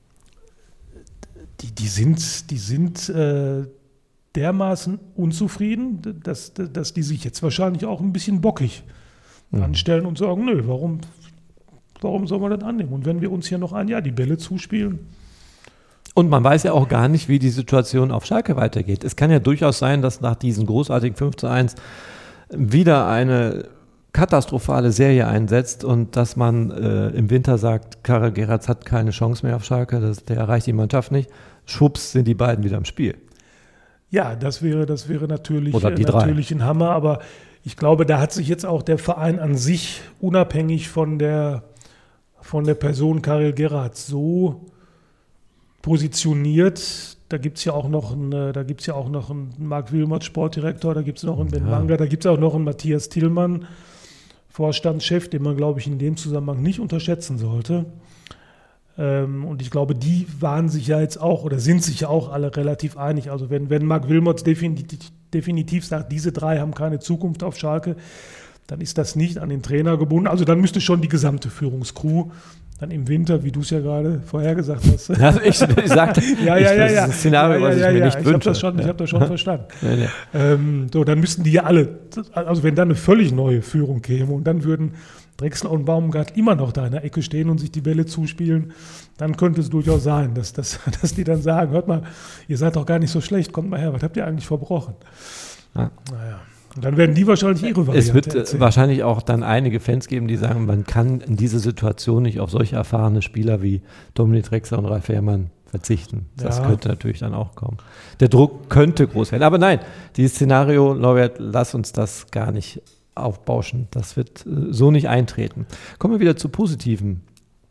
die, die sind, die sind äh, dermaßen unzufrieden, dass, dass die sich jetzt wahrscheinlich auch ein bisschen bockig mhm. anstellen und sagen, nö, warum, warum soll man das annehmen? Und wenn wir uns hier noch ein Jahr die Bälle zuspielen. Und man weiß ja auch gar nicht, wie die Situation auf Schalke weitergeht. Es kann ja durchaus sein, dass nach diesem großartigen fünf zu eins wieder eine katastrophale Serie einsetzt und dass man äh, im Winter sagt, Karel Geratz hat keine Chance mehr auf Schalke, das, der erreicht die Mannschaft nicht. Schwupps sind die beiden wieder im Spiel. Ja, das wäre, das wäre natürlich, Oder die äh, natürlich ein Hammer, aber ich glaube, da hat sich jetzt auch der Verein an sich unabhängig von der, von der Person Karel Geratz so positioniert. Da gibt es ja auch noch einen, da gibt's ja auch noch einen Marc Wilmots, Sportdirektor, da gibt es noch einen Ben Manga, da gibt es auch noch einen Matthias Tillmann, Vorstandschef, den man, glaube ich, in dem Zusammenhang nicht unterschätzen sollte. Ähm, und ich glaube, die waren sich ja jetzt auch oder sind sich ja auch alle relativ einig. Also wenn, wenn Marc Wilmots definitiv, definitiv sagt, diese drei haben keine Zukunft auf Schalke, dann ist das nicht an den Trainer gebunden. Also dann müsste schon die gesamte Führungscrew dann im Winter, wie du es ja gerade vorhergesagt hast. Ja, ich, ich sagte, ja, ja, ja, das ja. ist ein Szenario, ja, ja, was ich ja, mir ja. nicht ich wünsche. Hab das schon, ja. Ich habe das schon verstanden. Ja, ja. Ähm, so, dann müssten die ja alle, also wenn dann eine völlig neue Führung käme und dann würden Drexler und Baumgart immer noch da in der Ecke stehen und sich die Bälle zuspielen, dann könnte es durchaus sein, dass, dass, dass die dann sagen, hört mal, ihr seid doch gar nicht so schlecht, kommt mal her, was habt ihr eigentlich verbrochen? Ja. Naja. Und dann werden die wahrscheinlich ihre Variante Es wird erzählen. wahrscheinlich auch dann einige Fans geben, die sagen, man kann in dieser Situation nicht auf solche erfahrene Spieler wie Dominik Drexler und Ralf Fährmann verzichten. Das Ja. könnte natürlich dann auch kommen. Der Druck könnte groß werden. Aber nein, dieses Szenario, Norbert, lass uns das gar nicht aufbauschen. Das wird äh, so nicht eintreten. Kommen wir wieder zu positiven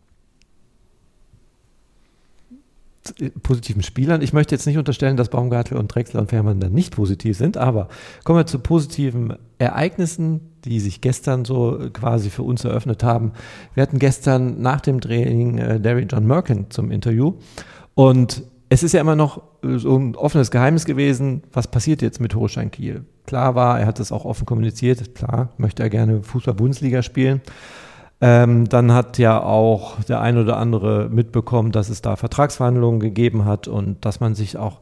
positiven Spielern. Ich möchte jetzt nicht unterstellen, dass Baumgartel und Drexler und Fährmann dann nicht positiv sind, aber kommen wir zu positiven Ereignissen, die sich gestern so quasi für uns eröffnet haben. Wir hatten gestern nach dem Training äh, Derry John Merkin zum Interview und es ist ja immer noch so ein offenes Geheimnis gewesen, was passiert jetzt mit Holstein Kiel. Klar war, er hat es auch offen kommuniziert, klar, möchte er gerne Fußball-Bundesliga spielen. Ähm, dann hat ja auch der ein oder andere mitbekommen, dass es da Vertragsverhandlungen gegeben hat und dass man sich auch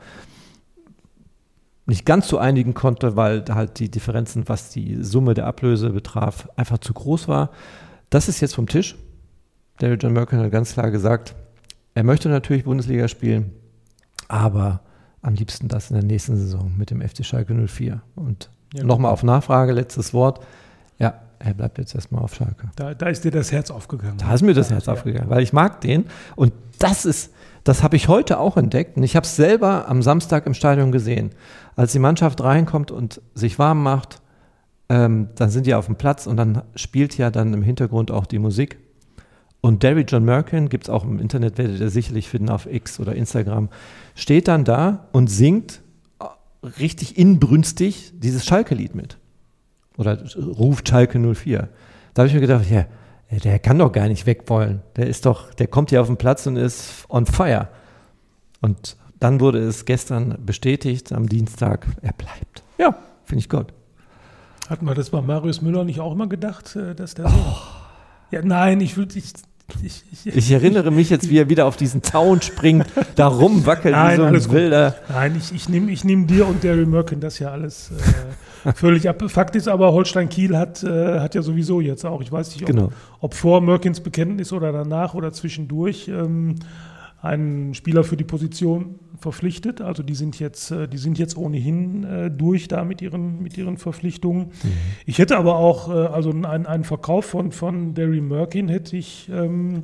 nicht ganz so einigen konnte, weil halt die Differenzen, was die Summe der Ablöse betraf, einfach zu groß war. Das ist jetzt vom Tisch. Derry John Merkin hat ganz klar gesagt, er möchte natürlich Bundesliga spielen, aber am liebsten das in der nächsten Saison mit dem F C Schalke null vier. Und ja, nochmal auf Nachfrage, letztes Wort. Ja, er bleibt jetzt erstmal auf Schalke. Da, da ist dir das Herz aufgegangen. Da ist mir das Herz ja. aufgegangen, weil ich mag den. Und das ist, das habe ich heute auch entdeckt. Und ich habe es selber am Samstag im Stadion gesehen. Als die Mannschaft reinkommt und sich warm macht, ähm, dann sind die auf dem Platz und dann spielt ja dann im Hintergrund auch die Musik. Und Derry John Merkin, gibt es auch im Internet, werdet ihr sicherlich finden auf X oder Instagram, steht dann da und singt richtig inbrünstig dieses Schalke-Lied mit. Oder ruft Schalke null vier. Da habe ich mir gedacht, ja, der kann doch gar nicht weg wollen. Der ist doch, der kommt hier auf den Platz und ist on fire. Und dann wurde es gestern bestätigt, am Dienstag, er bleibt. Ja, finde ich gut. Hatten wir das bei Marius Müller nicht auch immer gedacht, dass der so... Oh. Ja, nein, ich würde... Ich, ich, ich, ich erinnere mich jetzt, wie er wieder auf diesen Zaun springt, da rumwackelt nein, wie so ein alles Wilder. Gut. Nein, ich, ich nehme ich nehm dir und Derry Merkin das ja alles... Äh, völlig ab. Fakt ist aber, Holstein Kiel hat, äh, hat ja sowieso jetzt auch, ich weiß nicht, ob, genau. ob vor Merkins Bekenntnis oder danach oder zwischendurch, ähm, einen Spieler für die Position verpflichtet. Also die sind jetzt, äh, die sind jetzt ohnehin äh, durch da mit ihren, mit ihren Verpflichtungen. Mhm. Ich hätte aber auch, äh, also einen, einen Verkauf von, von Derry Merkin hätte ich, ähm,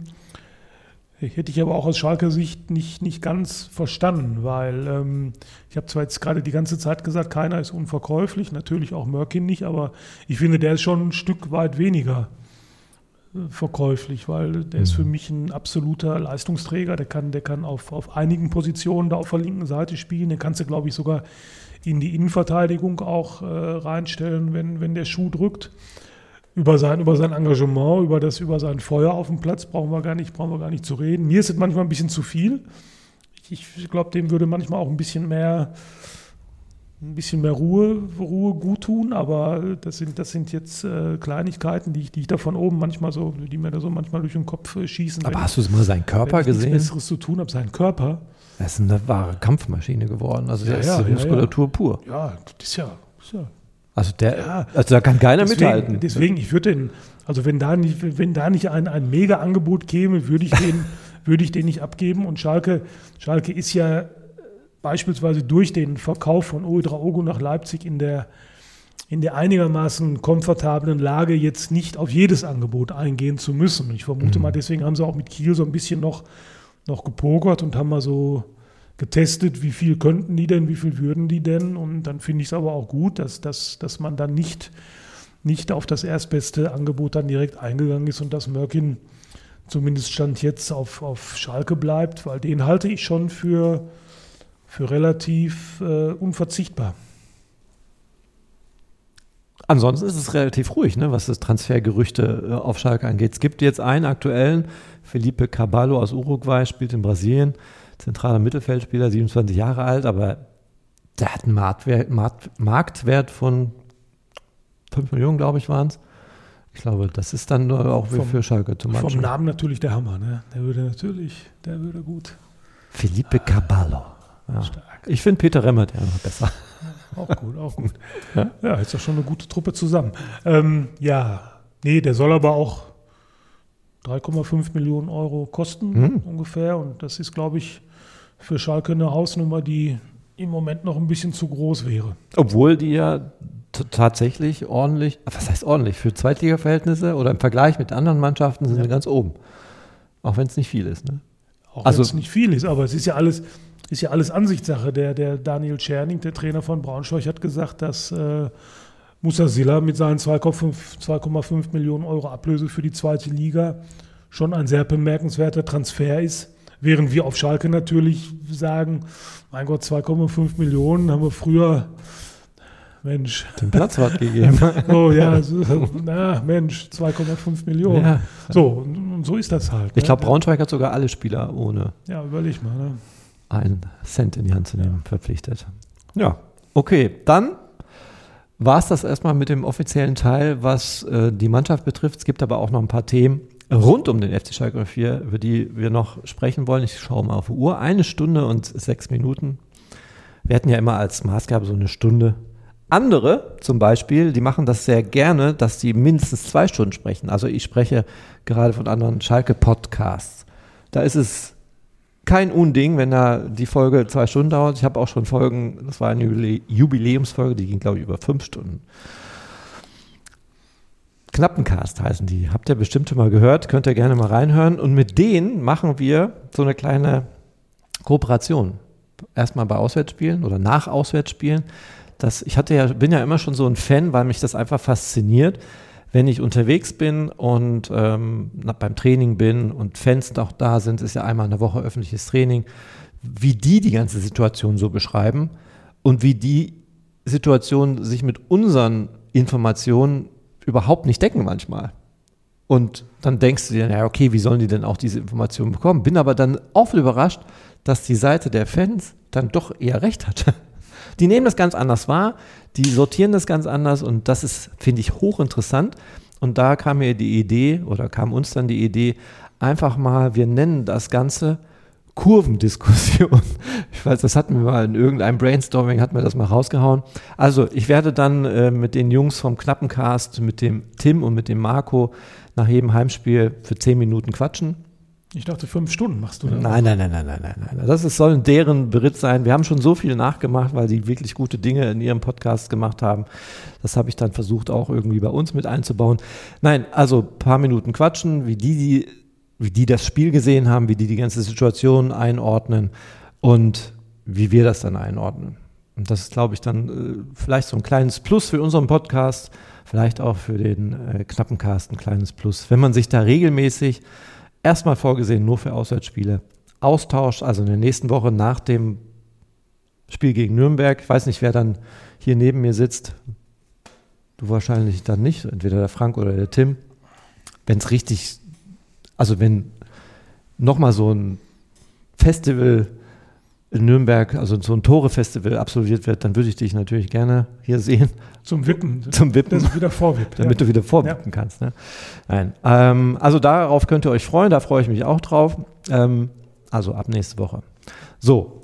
hätte ich aber auch aus Schalker Sicht nicht, nicht ganz verstanden, weil ähm, ich habe zwar jetzt gerade die ganze Zeit gesagt, keiner ist unverkäuflich, natürlich auch Merkin nicht, aber ich finde, der ist schon ein Stück weit weniger äh, verkäuflich, weil der mhm. ist für mich ein absoluter Leistungsträger, der kann, der kann auf, auf einigen Positionen da auf der linken Seite spielen, den kannst du, glaube ich, sogar in die Innenverteidigung auch äh, reinstellen, wenn, wenn der Schuh drückt. Über sein, über sein Engagement, über, das, über sein Feuer auf dem Platz brauchen wir gar nicht, brauchen wir gar nicht zu reden. Mir ist es manchmal ein bisschen zu viel. Ich, ich glaube, dem würde manchmal auch ein bisschen mehr, ein bisschen mehr Ruhe, Ruhe gut tun, aber das sind, das sind jetzt äh, Kleinigkeiten, die ich, die ich da von oben manchmal so, die mir da so manchmal durch den Kopf äh, schießen. Aber hast du mal seinen Körper wenn ich gesehen? nichts Besseres zu tun habe, seinen Körper. Das ist eine wahre Kampfmaschine geworden. Also der ja, ist ja, Muskulatur ja, ja. pur. Ja, das ist ja, das ist ja Also, der, ja, also da kann keiner deswegen, mithalten. Deswegen, ich würde den, also wenn da nicht, wenn da nicht ein, ein Mega-Angebot käme, würde ich den, würde ich den nicht abgeben. Und Schalke, Schalke ist ja beispielsweise durch den Verkauf von Ouedraogo nach Leipzig in der, in der einigermaßen komfortablen Lage, jetzt nicht auf jedes Angebot eingehen zu müssen. Ich vermute mhm. mal, deswegen haben sie auch mit Kiel so ein bisschen noch, noch gepokert und haben mal so getestet, wie viel könnten die denn, wie viel würden die denn, und dann finde ich es aber auch gut, dass, dass, dass man dann nicht, nicht auf das erstbeste Angebot dann direkt eingegangen ist und dass Merkin zumindest Stand jetzt auf, auf Schalke bleibt, weil den halte ich schon für, für relativ äh, unverzichtbar. Ansonsten ist es relativ ruhig, ne, was das Transfergerüchte äh, auf Schalke angeht. Es gibt jetzt einen aktuellen Felipe Caballo aus Uruguay, spielt in Brasilien, zentraler Mittelfeldspieler, siebenundzwanzig Jahre alt, aber der hat einen Marktwert, Markt, Marktwert von fünf Millionen, glaube ich, waren es. Ich glaube, das ist dann auch vom, für Schalke zum Beispiel. Vom Namen natürlich der Hammer, ne? Der würde natürlich, der würde gut. Felipe Caballo. Ja. Ich finde Peter Remmert ja noch besser. Auch gut, auch gut. Ja, ja, ist doch schon eine gute Truppe zusammen. Ähm, ja, nee, der soll aber auch drei Komma fünf Millionen Euro kosten hm. ungefähr. Und das ist, glaube ich, für Schalke eine Hausnummer, die im Moment noch ein bisschen zu groß wäre. Obwohl die ja t- tatsächlich ordentlich, was heißt ordentlich, für Zweitliga-Verhältnisse oder im Vergleich mit anderen Mannschaften sind ja. sie ganz oben. Auch wenn es nicht viel ist, ne? Auch also, wenn es nicht viel ist, aber es ist ja alles... Ist ja alles Ansichtssache. Der, der Daniel Czerning, der Trainer von Braunschweig, hat gesagt, dass äh, Musa Silla mit seinen zwei Komma fünf Millionen Euro Ablöse für die zweite Liga schon ein sehr bemerkenswerter Transfer ist. Während wir auf Schalke natürlich sagen, mein Gott, zwei Komma fünf Millionen haben wir früher, Mensch. Den Platzwart gegeben. Oh ja, so, na Mensch, zwei Komma fünf Millionen. Ja. So, und, und so ist das halt. Ich glaube, Braunschweig hat sogar alle Spieler ohne. Ja, überleg mal, ne? einen Cent in die Hand zu nehmen, ja. verpflichtet. Ja, okay, dann war es das erstmal mit dem offiziellen Teil, was äh, die Mannschaft betrifft. Es gibt aber auch noch ein paar Themen rund um den F C Schalke null vier, über die wir noch sprechen wollen. Ich schaue mal auf die Uhr. Eine Stunde und sechs Minuten. Wir hatten ja immer als Maßgabe so eine Stunde. Andere zum Beispiel, die machen das sehr gerne, dass die mindestens zwei Stunden sprechen. Also ich spreche gerade von anderen Schalke-Podcasts. Da ist es kein Unding, wenn da die Folge zwei Stunden dauert. Ich habe auch schon Folgen, das war eine Jubiläumsfolge, die ging, glaube ich, über fünf Stunden. Knappencast heißen die. Habt ihr bestimmt schon mal gehört, könnt ihr gerne mal reinhören. Und mit denen machen wir so eine kleine Kooperation. Erstmal bei Auswärtsspielen oder nach Auswärtsspielen. Das, ich hatte ja, bin ja immer schon so ein Fan, weil mich das einfach fasziniert, wenn ich unterwegs bin und ähm, beim Training bin und Fans auch da sind, ist ja einmal in der Woche öffentliches Training, wie die die ganze Situation so beschreiben und wie die Situation sich mit unseren Informationen überhaupt nicht decken manchmal. Und dann denkst du dir, ja okay, wie sollen die denn auch diese Informationen bekommen? Bin aber dann auch überrascht, dass die Seite der Fans dann doch eher recht hatte. Die nehmen das ganz anders wahr, die sortieren das ganz anders und das ist, finde ich, hochinteressant. Und da kam mir die Idee oder kam uns dann die Idee, einfach mal, wir nennen das Ganze Kurvendiskussion. Ich weiß, das hatten wir mal in irgendeinem Brainstorming, hatten wir das mal rausgehauen. Also ich werde dann äh, mit den Jungs vom Knappencast, mit dem Tim und mit dem Marco nach jedem Heimspiel für zehn Minuten quatschen. Ich dachte, fünf Stunden machst du das. Nein, nein, nein, nein, nein, nein, nein. Das ist, soll deren Beritt sein. Wir haben schon so viel nachgemacht, weil die wirklich gute Dinge in ihrem Podcast gemacht haben. Das habe ich dann versucht, auch irgendwie bei uns mit einzubauen. Nein, also ein paar Minuten quatschen, wie die, die, wie die das Spiel gesehen haben, wie die die ganze Situation einordnen und wie wir das dann einordnen. Und das ist, glaube ich, dann äh, vielleicht so ein kleines Plus für unseren Podcast, vielleicht auch für den äh, Knappencast ein kleines Plus. Wenn man sich da regelmäßig erstmal vorgesehen, nur für Auswärtsspiele. Austausch, also in der nächsten Woche nach dem Spiel gegen Nürnberg. Ich weiß nicht, wer dann hier neben mir sitzt. Du wahrscheinlich dann nicht, entweder der Frank oder der Tim. Wenn es richtig, also wenn nochmal so ein Festival in Nürnberg, also so ein Tore-Festival absolviert wird, dann würde ich dich natürlich gerne hier sehen. Zum Wippen. Zum Wippen. Dass du wieder vorwippt. Damit ja. du wieder vorwippen ja. kannst. Ne? Nein. Ähm, also darauf könnt ihr euch freuen, da freue ich mich auch drauf. Ähm, also ab nächste Woche. So.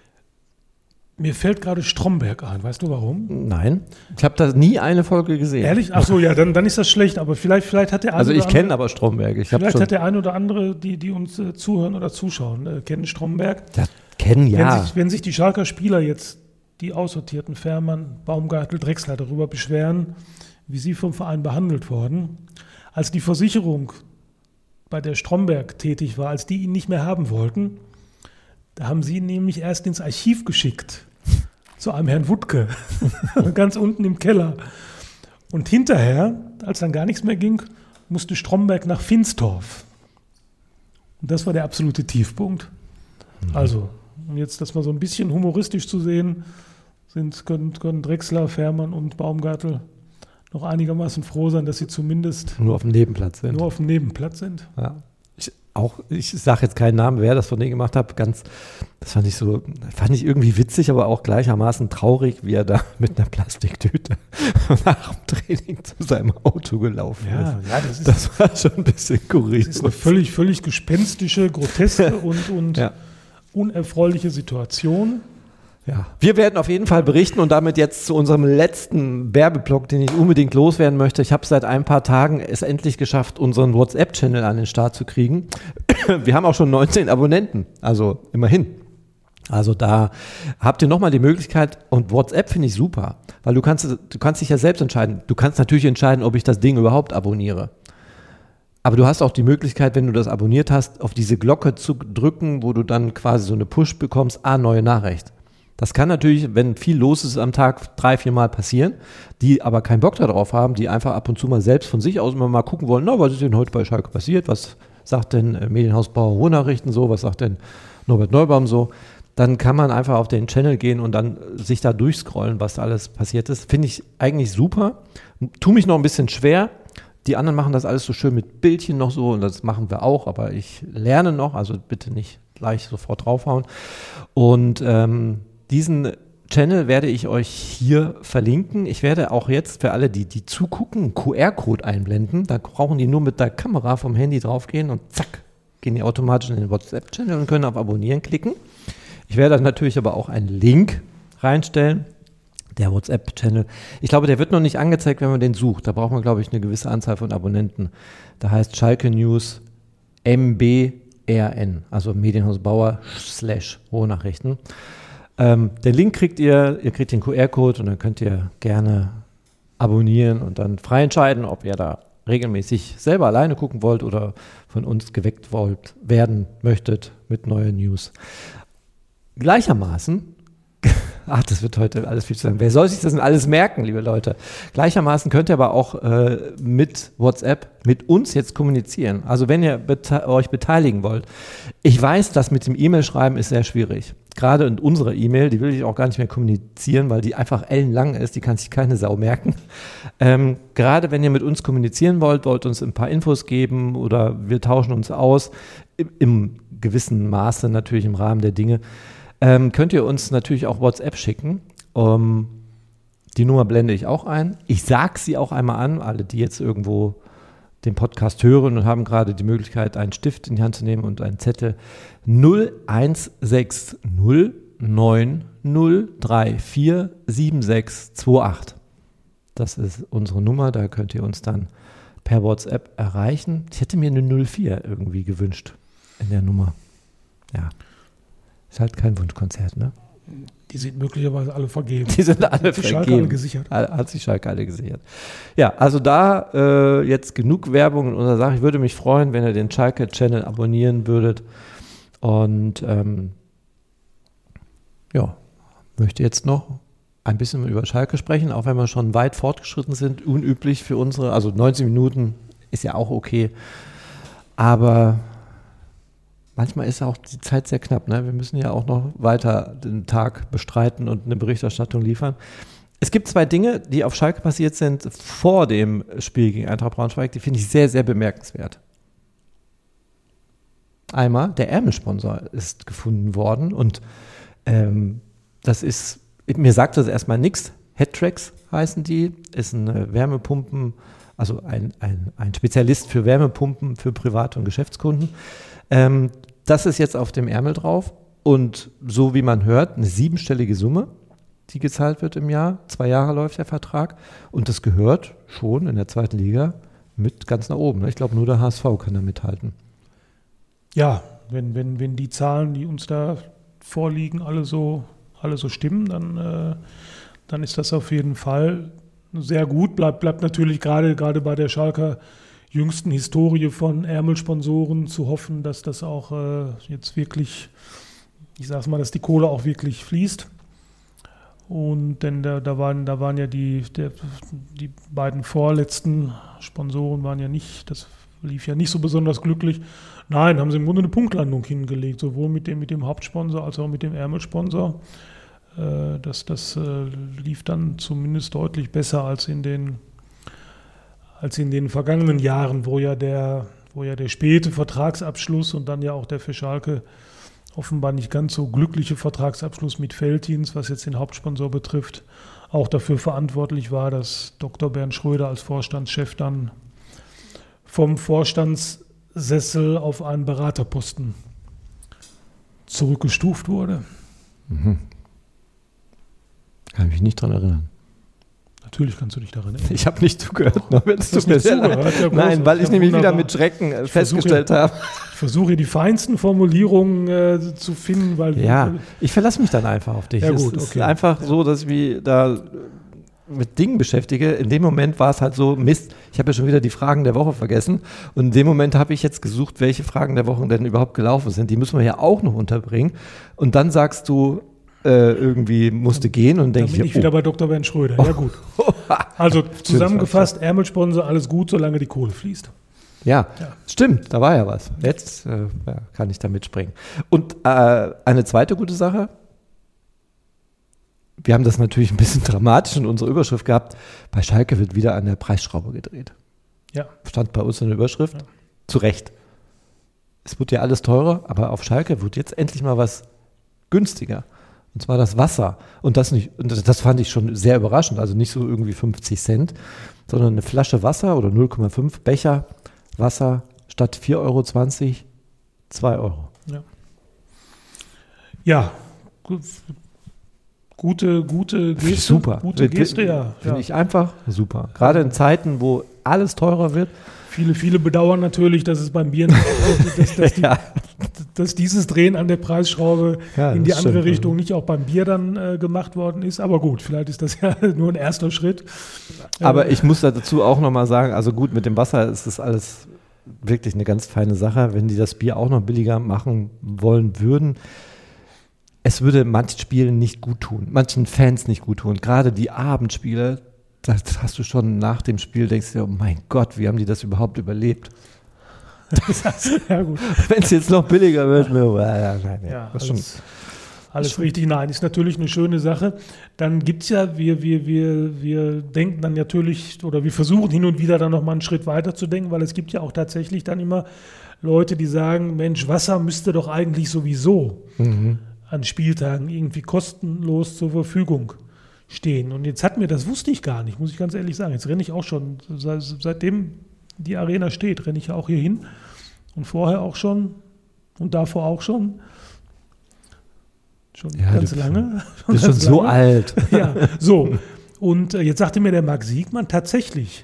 Mir fällt gerade Stromberg ein. Weißt du warum? Nein. Ich habe da nie eine Folge gesehen. Ehrlich? Ach so, ja, dann, dann ist das schlecht. Aber vielleicht, vielleicht hat der eine Also ich kenne aber Stromberg. Ich vielleicht schon hat der eine oder andere, die, die uns äh, zuhören oder zuschauen, äh, kennen Stromberg. Ja, kennen, ja. Wenn sich, wenn sich die Schalker Spieler jetzt, die aussortierten Fährmann, Baumgartel, Drechsler darüber beschweren, wie sie vom Verein behandelt wurden, als die Versicherung, bei der Stromberg tätig war, als die ihn nicht mehr haben wollten, da haben sie ihn nämlich erst ins Archiv geschickt, zu einem Herrn Wuttke, ganz unten im Keller. Und hinterher, als dann gar nichts mehr ging, musste Stromberg nach Finstorf. Und das war der absolute Tiefpunkt. Mhm. Also, um jetzt das mal so ein bisschen humoristisch zu sehen, sind, können, können Drechsler, Fährmann und Baumgartel noch einigermaßen froh sein, dass sie zumindest nur auf dem Nebenplatz sind. Nur auf dem Nebenplatz sind. Ja. Ich, auch, ich sage jetzt keinen Namen, wer das von denen gemacht hat, ganz, das fand ich so, fand ich irgendwie witzig, aber auch gleichermaßen traurig, wie er da mit einer Plastiktüte nach dem Training zu seinem Auto gelaufen ja, ist. Ja, das, ist das war schon ein bisschen kurios. Das ist eine völlig, völlig gespenstische, groteske und, und ja. unerfreuliche Situation. Ja. Wir werden auf jeden Fall berichten und damit jetzt zu unserem letzten Werbeblock, den ich unbedingt loswerden möchte. Ich habe seit ein paar Tagen es endlich geschafft, unseren WhatsApp-Channel an den Start zu kriegen. Wir haben auch schon neunzehn Abonnenten, also immerhin. Also da habt ihr nochmal die Möglichkeit, und WhatsApp finde ich super, weil du kannst, du kannst dich ja selbst entscheiden. Du kannst natürlich entscheiden, ob ich das Ding überhaupt abonniere. Aber du hast auch die Möglichkeit, wenn du das abonniert hast, auf diese Glocke zu drücken, wo du dann quasi so eine Push bekommst, ah, neue Nachricht. Das kann natürlich, wenn viel los ist am Tag, drei, vier Mal passieren, die aber keinen Bock darauf haben, die einfach ab und zu mal selbst von sich aus immer mal gucken wollen, na, was ist denn heute bei Schalke passiert, was sagt denn äh, Medienhaus Bauer Ruhrnachrichten so, was sagt denn Norbert Neubaum so, dann kann man einfach auf den Channel gehen und dann sich da durchscrollen, was da alles passiert ist. Finde ich eigentlich super, tu mich noch ein bisschen schwer. Die anderen machen das alles so schön mit Bildchen noch so und das machen wir auch, aber ich lerne noch, also bitte nicht gleich sofort draufhauen. Und ähm, diesen Channel werde ich euch hier verlinken. Ich werde auch jetzt für alle, die, die zugucken, einen Q R-Code einblenden. Da brauchen die nur mit der Kamera vom Handy draufgehen und zack, gehen die automatisch in den WhatsApp-Channel und können auf Abonnieren klicken. Ich werde dann natürlich aber auch einen Link reinstellen, der WhatsApp-Channel. Ich glaube, der wird noch nicht angezeigt, wenn man den sucht. Da braucht man, glaube ich, eine gewisse Anzahl von Abonnenten. Da heißt Schalke News M B R N, also Medienhaus Bauer slash Ruhrnachrichten. Ähm, den Link kriegt ihr, ihr kriegt den Q R-Code und dann könnt ihr gerne abonnieren und dann frei entscheiden, ob ihr da regelmäßig selber alleine gucken wollt oder von uns geweckt wollt, werden möchtet mit neuen News. Gleichermaßen, ach, das wird heute alles viel zu sagen. Wer soll sich das denn alles merken, liebe Leute? Gleichermaßen könnt ihr aber auch äh, mit WhatsApp mit uns jetzt kommunizieren. Also wenn ihr bete- euch beteiligen wollt. Ich weiß, das mit dem E-Mail-Schreiben ist sehr schwierig. Gerade in unserer E-Mail, die will ich auch gar nicht mehr kommunizieren, weil die einfach ellenlang ist, die kann sich keine Sau merken. Ähm, gerade wenn ihr mit uns kommunizieren wollt, wollt uns ein paar Infos geben oder wir tauschen uns aus, im, im gewissen Maße natürlich im Rahmen der Dinge, ähm, könnt ihr uns natürlich auch WhatsApp schicken. Um, die Nummer blende ich auch ein. Ich sage sie auch einmal an, alle, die jetzt irgendwo den Podcast hören und haben gerade die Möglichkeit, einen Stift in die Hand zu nehmen und einen Zettel. null eins sechs null neun null drei vier sieben sechs zwei acht. Das ist unsere Nummer, da könnt ihr uns dann per WhatsApp erreichen. Ich hätte mir eine null vier irgendwie gewünscht in der Nummer. Ja, ist halt kein Wunschkonzert, ne? Die sind möglicherweise alle vergeben. Die sind alle hat sich vergeben. Schalke alle gesichert. Hat sich Schalke alle gesichert. Ja, also da äh, jetzt genug Werbung in unserer Sache. Ich würde mich freuen, wenn ihr den Schalke-Channel abonnieren würdet. Und ähm, ja, möchte jetzt noch ein bisschen über Schalke sprechen, auch wenn wir schon weit fortgeschritten sind. Unüblich für unsere, also neunzehn Minuten ist ja auch okay. Aber manchmal ist auch die Zeit sehr knapp. Ne? Wir müssen ja auch noch weiter den Tag bestreiten und eine Berichterstattung liefern. Es gibt zwei Dinge, die auf Schalke passiert sind vor dem Spiel gegen Eintracht Braunschweig, die finde ich sehr, sehr bemerkenswert. Einmal, der Ärmelsponsor ist gefunden worden und ähm, das ist, mir sagt das erstmal nichts. Headtracks heißen die, ist eine Wärmepumpen, also ein, ein, ein Spezialist für Wärmepumpen für Privat- und Geschäftskunden. Ähm, das ist jetzt auf dem Ärmel drauf und so wie man hört, eine siebenstellige Summe, die gezahlt wird im Jahr. Zwei Jahre läuft der Vertrag und das gehört schon in der zweiten Liga mit ganz nach oben. Ich glaube, nur der H S V kann da mithalten. Ja, wenn, wenn, wenn die Zahlen, die uns da vorliegen, alle so, alle so stimmen, dann, äh, dann ist das auf jeden Fall sehr gut. Bleibt, bleibt natürlich gerade, gerade bei der Schalker jüngsten Historie von Ärmelsponsoren zu hoffen, dass das auch äh, jetzt wirklich, ich sag's mal, dass die Kohle auch wirklich fließt. Und denn da, da waren, da waren ja die, der, die beiden vorletzten Sponsoren waren ja nicht, das lief ja nicht so besonders glücklich. Nein, haben sie im Grunde eine Punktlandung hingelegt, sowohl mit dem, mit dem Hauptsponsor als auch mit dem Ärmelsponsor. Äh, das das äh, lief dann zumindest deutlich besser als in den als in den vergangenen Jahren, wo ja der wo ja der späte Vertragsabschluss und dann ja auch der für Schalke offenbar nicht ganz so glückliche Vertragsabschluss mit Veltins, was jetzt den Hauptsponsor betrifft, auch dafür verantwortlich war, dass Doktor Bernd Schröder als Vorstandschef dann vom Vorstandssessel auf einen Beraterposten zurückgestuft wurde. Mhm. Kann mich nicht dran erinnern. Natürlich kannst du dich daran erinnern. Ich habe nicht zugehört. Noch, das ist nicht zugehört. Ja, Nein, weil ich ja, nämlich wunderbar. wieder mit Schrecken Ich festgestellt habe. Ich versuche die feinsten Formulierungen äh, zu finden, weil Ja, ich verlasse mich dann einfach auf dich. Ja, gut, es ist okay. einfach so, dass ich mich da mit Dingen beschäftige. In dem Moment war es halt so, Mist, ich habe ja schon wieder die Fragen der Woche vergessen. Und in dem Moment habe ich jetzt gesucht, welche Fragen der Woche denn überhaupt gelaufen sind. Die müssen wir ja auch noch unterbringen. Und dann sagst du, äh, irgendwie musste gehen und denke Dann bin ich, ich wieder bei Doktor Bernd Schröder. Ja gut. Also zusammengefasst, Ärmelsponsor, alles gut, solange die Kohle fließt. Ja, Ja. stimmt, da war ja was. Jetzt äh, ja, kann ich da mitspringen. Und äh, eine zweite gute Sache, wir haben das natürlich ein bisschen dramatisch in unserer Überschrift gehabt, bei Schalke wird wieder an der Preisschraube gedreht. Ja. Stand bei uns in der Überschrift, Ja. zu Recht. Es wird ja alles teurer, aber auf Schalke wird jetzt endlich mal was günstiger. Und zwar das Wasser. Und das nicht, und das, das fand ich schon sehr überraschend. Also nicht so irgendwie fünfzig Cent, sondern eine Flasche Wasser oder null Komma fünf Becher Wasser statt vier Euro zwanzig, zwei Euro. Ja, ja. Gut. Gute, gute Geste. Super. Gute Geste, ja. Finde ja. ich einfach super. Gerade in Zeiten, wo alles teurer wird. Viele, viele bedauern natürlich, dass es beim Bier nicht, dass, dass, die, Ja. dass dieses Drehen an der Preisschraube Ja, in die das andere stimmt. Richtung nicht auch beim Bier dann äh, gemacht worden ist. Aber gut, vielleicht ist das ja nur ein erster Schritt. Aber Äh, ich muss dazu auch nochmal sagen, also gut, mit dem Wasser ist das alles wirklich eine ganz feine Sache. Wenn die das Bier auch noch billiger machen wollen würden, es würde manchen Spielen nicht gut tun, manchen Fans nicht gut tun. Gerade die Abendspiele, das hast du schon nach dem Spiel, denkst du dir, oh mein Gott, wie haben die das überhaupt überlebt? ja, gut. Wenn es jetzt noch billiger wird, mir, ja, nein, ja, Ja, das ist schon, alles, alles richtig. Nein, ist natürlich eine schöne Sache. Dann gibt es ja, wir, wir, wir, wir denken dann natürlich, oder wir versuchen hin und wieder dann nochmal einen Schritt weiter zu denken, weil es gibt ja auch tatsächlich dann immer Leute, die sagen, Mensch, Wasser müsste doch eigentlich sowieso mhm. an Spieltagen irgendwie kostenlos zur Verfügung stehen. Und jetzt hat mir, das wusste ich gar nicht, muss ich ganz ehrlich sagen. Jetzt renne ich auch schon, seit, seitdem die Arena steht, renne ich ja auch hier hin. Und vorher auch schon und davor auch schon. Schon Ja, ganz du lange. Du bist schon ganz so lange. alt. Ja, so. Und äh, jetzt sagte mir der Marc Siegmann, tatsächlich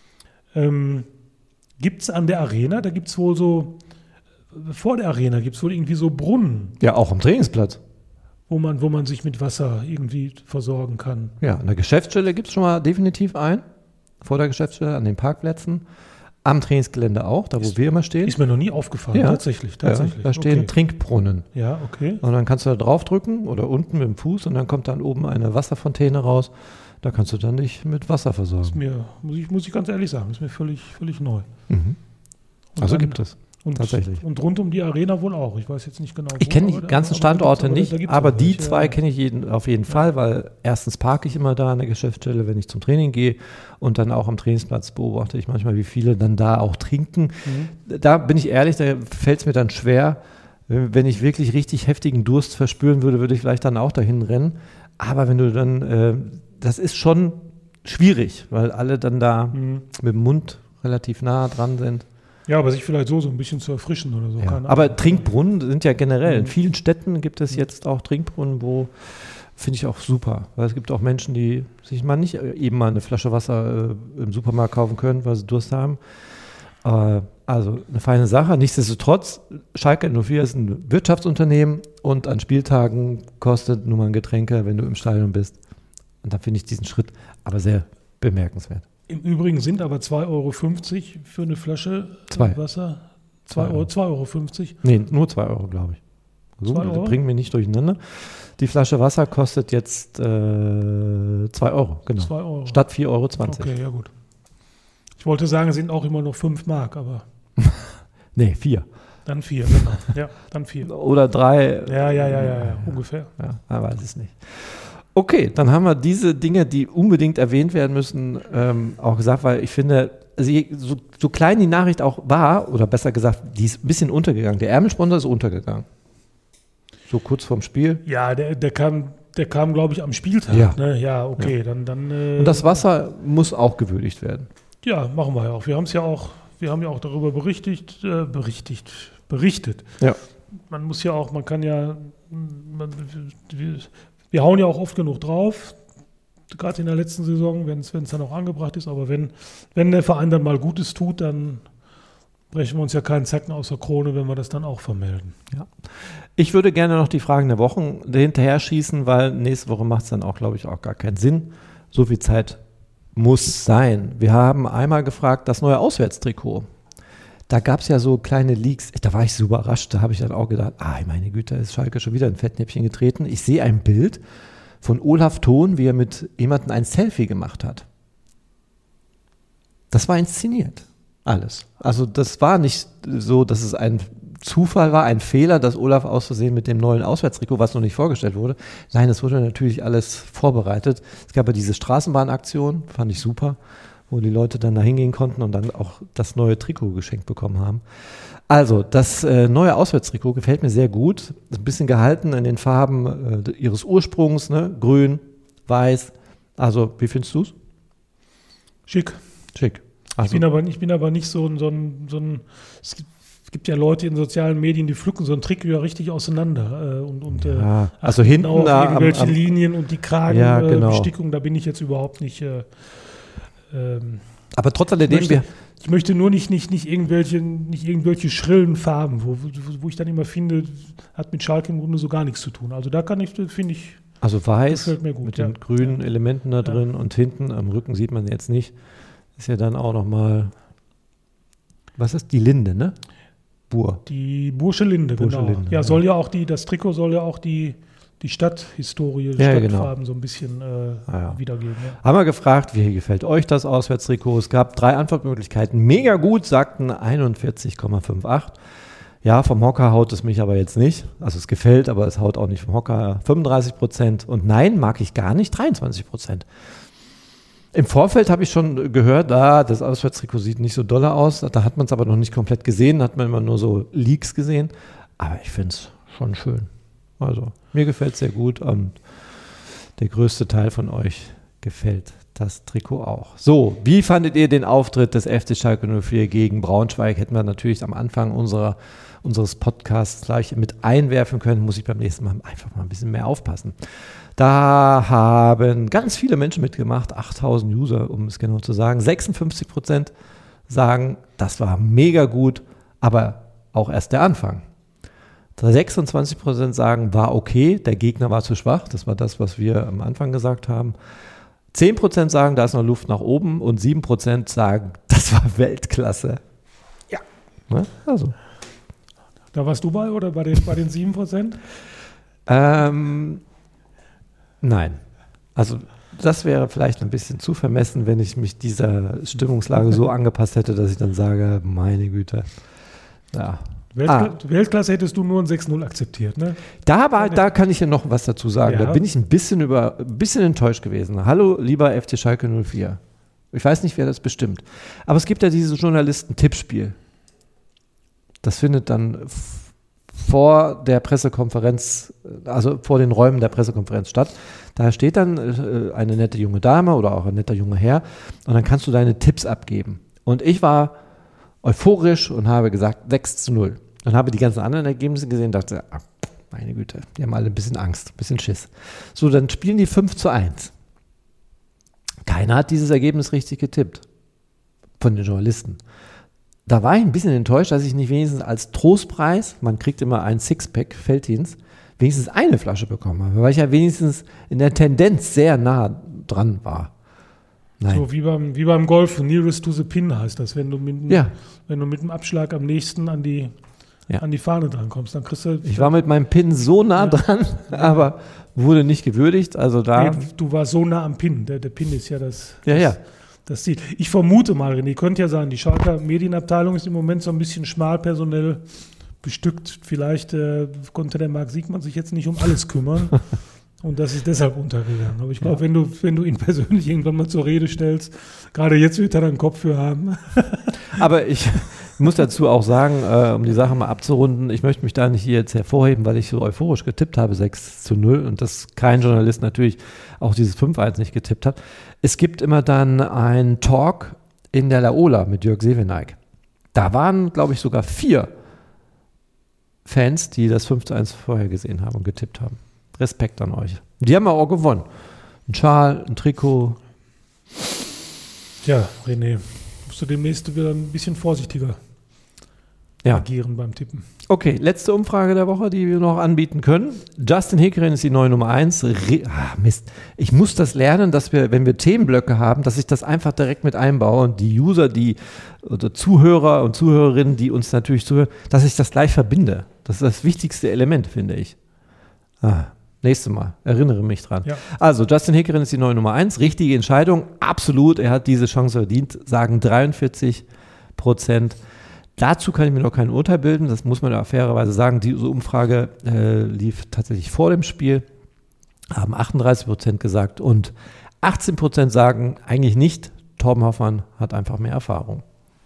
ähm, gibt es an der Arena, da gibt es wohl so, äh, vor der Arena gibt es wohl irgendwie so Brunnen, Ja, auch am Trainingsplatz. wo man, wo man sich mit Wasser irgendwie versorgen kann. Ja, an der Geschäftsstelle gibt es schon mal definitiv einen. Vor der Geschäftsstelle, an den Parkplätzen. Am Trainingsgelände auch, da wo Ist- wir immer stehen. Ist mir noch nie aufgefallen, Ja. tatsächlich. tatsächlich. Ja, da stehen okay. Trinkbrunnen. Ja, okay. Und dann kannst du da draufdrücken oder unten mit dem Fuß und dann kommt dann oben eine Wasserfontäne raus. Da kannst du dann dich mit Wasser Ist versorgen. mir, muss ich, muss ich ganz ehrlich sagen, ist mir völlig, völlig neu. Mhm. Und Also dann- gibt es. Und, Tatsächlich. Und rund um die Arena wohl auch. Ich weiß jetzt nicht genau. Ich wo, kenne aber die da- ganzen aber da Standorte gibt's- nicht, da gibt's aber auch die welche, zwei ja. kenne ich jeden, auf jeden Fall, weil erstens parke ich immer da an der Geschäftsstelle, wenn ich zum Training gehe und dann auch am Trainingsplatz beobachte ich manchmal, wie viele dann da auch trinken. Mhm. Da bin ich ehrlich, da fällt es mir dann schwer, wenn ich wirklich richtig heftigen Durst verspüren würde, würde ich vielleicht dann auch dahin rennen. Aber wenn du dann, äh, das ist schon schwierig, weil alle dann da Mhm. mit dem Mund relativ nah dran sind. Ja, aber sich vielleicht so, so ein bisschen zu erfrischen oder so. Ja. keine Aber Ahnung. Trinkbrunnen sind ja generell. In Mhm. vielen Städten gibt es jetzt auch Trinkbrunnen, wo finde ich auch super. Weil es gibt auch Menschen, die sich mal nicht eben mal eine Flasche Wasser äh, im Supermarkt kaufen können, weil sie Durst haben. Äh, also eine feine Sache. Nichtsdestotrotz, Schalke null vier ist ein Wirtschaftsunternehmen und an Spieltagen kostet nun mal ein Getränke, wenn du im Stadion bist. Und da finde ich diesen Schritt aber sehr bemerkenswert. Im Übrigen sind aber zwei Euro fünfzig für eine Flasche äh, Zwei. Wasser. Zwei zwei Euro, zwei Euro fünfzig. Nee, nur zwei Euro, glaube ich. So, Zwei das Euro? bringen wir nicht durcheinander. Die Flasche Wasser kostet jetzt äh, zwei Euro, genau. zwei Euro. Statt vier Euro zwanzig. Okay, ja gut. Ich wollte sagen, es sind auch immer noch fünf Mark, aber Nee, vier. dann vier, genau. Ja, dann vier. Oder drei. Ja, ja, ja, ja, ja, ungefähr. Ja, man weiß es nicht. Okay, dann haben wir diese Dinge, die unbedingt erwähnt werden müssen, ähm, auch gesagt, weil ich finde, also je, so, so klein die Nachricht auch war, oder besser gesagt, die ist ein bisschen untergegangen. Der Ärmelsponsor ist untergegangen. So kurz vorm Spiel. Ja, der, der kam, der kam, glaube ich, am Spieltag. Ja, ne? ja okay, ja. dann. dann äh, Und das Wasser muss auch gewürdigt werden. Ja, machen wir ja auch. Wir haben es ja auch, wir haben ja auch darüber berichtigt, äh, berichtigt, berichtet. Ja. Man muss ja auch, man kann ja, man, wir, wir hauen ja auch oft genug drauf, gerade in der letzten Saison, wenn es dann auch angebracht ist, aber wenn, wenn der Verein dann mal Gutes tut, dann brechen wir uns ja keinen Zacken aus der Krone, wenn wir das dann auch vermelden. Ja. Ich würde gerne noch die Fragen der Wochen hinterher schießen, weil nächste Woche macht es dann auch, glaube ich, auch gar keinen Sinn. So viel Zeit muss sein. Wir haben einmal gefragt, das neue Auswärtstrikot. Da gab es ja so kleine Leaks, da war ich so überrascht, da habe ich dann auch gedacht, ah, meine Güte, ist Schalke schon wieder ein Fettnäpfchen getreten. Ich sehe ein Bild von Olaf Thon, wie er mit jemandem ein Selfie gemacht hat. Das war inszeniert, alles. Also das war nicht so, dass es ein Zufall war, ein Fehler, dass Olaf aus Versehen mit dem neuen Auswärtstrikot, was noch nicht vorgestellt wurde. Nein, es wurde natürlich alles vorbereitet. Es gab ja diese Straßenbahnaktion, fand ich super, wo die Leute dann da hingehen konnten und dann auch das neue Trikot geschenkt bekommen haben. Also, das äh, neue Auswärtstrikot gefällt mir sehr gut. Ist ein bisschen gehalten in den Farben äh, ihres Ursprungs, ne? Grün, weiß. Also, wie findest du es? Schick. Schick. Also, ich, bin aber, ich bin aber nicht so ein, so ein, so ein es gibt, es gibt ja Leute in sozialen Medien, die pflücken so ein Trikot ja richtig auseinander. Äh, und, und, ja, äh, also hinten auf da irgendwelche am, am, Linien und die Kragenbestickung, ja, genau. Da bin ich jetzt überhaupt nicht... Äh, ähm, aber trotz alledem, ich möchte, wir... Ich möchte nur nicht, nicht, nicht, irgendwelche, nicht irgendwelche schrillen Farben, wo, wo, wo ich dann immer finde, hat mit Schalke im Grunde so gar nichts zu tun. Also da kann ich, finde ich, Also weiß gefällt mir gut, mit ja. den grünen Ja. Elementen da drin Ja. und hinten am Rücken sieht man jetzt nicht. Ist ja dann auch nochmal, was ist die Linde, ne? Bur. Die Bursche Linde, Bursche genau. Linde, ja, ja. soll ja auch die, das Trikot soll ja auch die, die Stadthistorie, die Ja, Stadtfarben genau. so ein bisschen äh, Ah, ja. wiedergeben. Ja. Haben wir gefragt, wie gefällt euch das Auswärtstrikot? Es gab drei Antwortmöglichkeiten. Mega gut, sagten einundvierzig Komma achtundfünfzig. Ja, vom Hocker haut es mich aber jetzt nicht. Also es gefällt, aber es haut auch nicht vom Hocker. fünfunddreißig Prozent. Und nein, mag ich gar nicht, dreiundzwanzig Prozent. Im Vorfeld habe ich schon gehört, ah, das Auswärtstrikot sieht nicht so dolle aus. Da hat man es aber noch nicht komplett gesehen, hat man immer nur so Leaks gesehen. Aber ich finde es schon schön. Also mir gefällt es sehr gut und der größte Teil von euch gefällt das Trikot auch. So, wie fandet ihr den Auftritt des F C Schalke null vier gegen Braunschweig? Hätten wir natürlich am Anfang unserer, unseres Podcasts gleich mit einwerfen können. Muss ich beim nächsten Mal einfach mal ein bisschen mehr aufpassen. Da haben ganz viele Menschen mitgemacht, achttausend User, um es genau zu sagen. sechsundfünfzig Prozent sagen, das war mega gut, aber auch erst der Anfang. sechsundzwanzig Prozent sagen, war okay, der Gegner war zu schwach. Das war das, was wir am Anfang gesagt haben. zehn Prozent sagen, da ist noch Luft nach oben und sieben Prozent sagen, das war Weltklasse. Ja. Ne? Also. Da warst du bei oder bei den, bei den sieben Prozent? Ähm, nein. Also das wäre vielleicht ein bisschen zu vermessen, wenn ich mich dieser Stimmungslage so angepasst hätte, dass ich dann sage, meine Güte. Ja. Weltkla- Ah. Weltklasse hättest du nur ein sechs null akzeptiert, ne? Da, war, da kann ich ja noch was dazu sagen. Ja. Da bin ich ein bisschen, über, ein bisschen enttäuscht gewesen. Hallo, lieber F C Schalke null vier. Ich weiß nicht, wer das bestimmt. Aber es gibt ja dieses Journalisten-Tippspiel. Das findet dann f- vor der Pressekonferenz, also vor den Räumen der Pressekonferenz statt. Da steht dann äh, eine nette junge Dame oder auch ein netter junger Herr und dann kannst du deine Tipps abgeben. Und ich war euphorisch und habe gesagt sechs zu null. Und habe die ganzen anderen Ergebnisse gesehen und dachte, ah, meine Güte, die haben alle ein bisschen Angst, ein bisschen Schiss. So, dann spielen die fünf zu eins. Keiner hat dieses Ergebnis richtig getippt. Von den Journalisten. Da war ich ein bisschen enttäuscht, dass ich nicht wenigstens als Trostpreis, man kriegt immer ein Sixpack Felddienst, wenigstens eine Flasche bekommen habe, weil ich ja wenigstens in der Tendenz sehr nah dran war. Nein. So wie beim, wie beim Golf, nearest to the pin heißt das, wenn du mit, Ja. wenn du mit dem Abschlag am nächsten an die, Ja. an die Fahne drankommst, dann kriegst du... Ich war mit meinem Pin so nah Ja. dran, aber wurde nicht gewürdigt, also da... Nee, du warst so nah am Pin, der, der Pin ist ja das... Ja, das, ja. Das Ziel. Ich vermute mal, René, könnte ja sein, die Schalker Medienabteilung ist im Moment so ein bisschen schmal personell bestückt. Vielleicht äh, konnte der Marc Siegmann sich jetzt nicht um alles kümmern. Und das ist deshalb untergegangen. Aber ich glaube, ja. wenn du, wenn du ihn persönlich irgendwann mal zur Rede stellst, gerade jetzt wird er dann einen Kopf für haben. Aber ich muss dazu auch sagen, äh, um die Sache mal abzurunden, ich möchte mich da nicht hier jetzt hervorheben, weil ich so euphorisch getippt habe, sechs zu null, und dass kein Journalist natürlich auch dieses fünf eins nicht getippt hat. Es gibt immer dann einen Talk in der Laola mit Jörg Seveneik. Da waren, glaube ich, sogar vier Fans, die das fünf zu eins vorher gesehen haben und getippt haben. Respekt an euch. Die haben ja auch gewonnen. Ein Schal, ein Trikot. Ja, René, musst du demnächst wieder ein bisschen vorsichtiger ja. agieren beim Tippen. Okay, letzte Umfrage der Woche, die wir noch anbieten können. Justin Hickerin ist die neue Nummer eins. Re- ah, Mist. Ich muss das lernen, dass wir, wenn wir Themenblöcke haben, dass ich das einfach direkt mit einbaue und die User, die oder Zuhörer und Zuhörerinnen, die uns natürlich zuhören, dass ich das gleich verbinde. Das ist das wichtigste Element, finde ich. Ah. Nächstes Mal, erinnere mich dran. Ja. Also, Justin Hickerin ist die neue Nummer eins. Richtige Entscheidung, absolut. Er hat diese Chance verdient, sagen dreiundvierzig Prozent. Dazu kann ich mir noch kein Urteil bilden. Das muss man ja fairerweise sagen. Diese Umfrage äh, lief tatsächlich vor dem Spiel. Haben achtunddreißig Prozent gesagt. Und achtzehn Prozent sagen eigentlich nicht. Torben Hoffmann hat einfach mehr Erfahrung.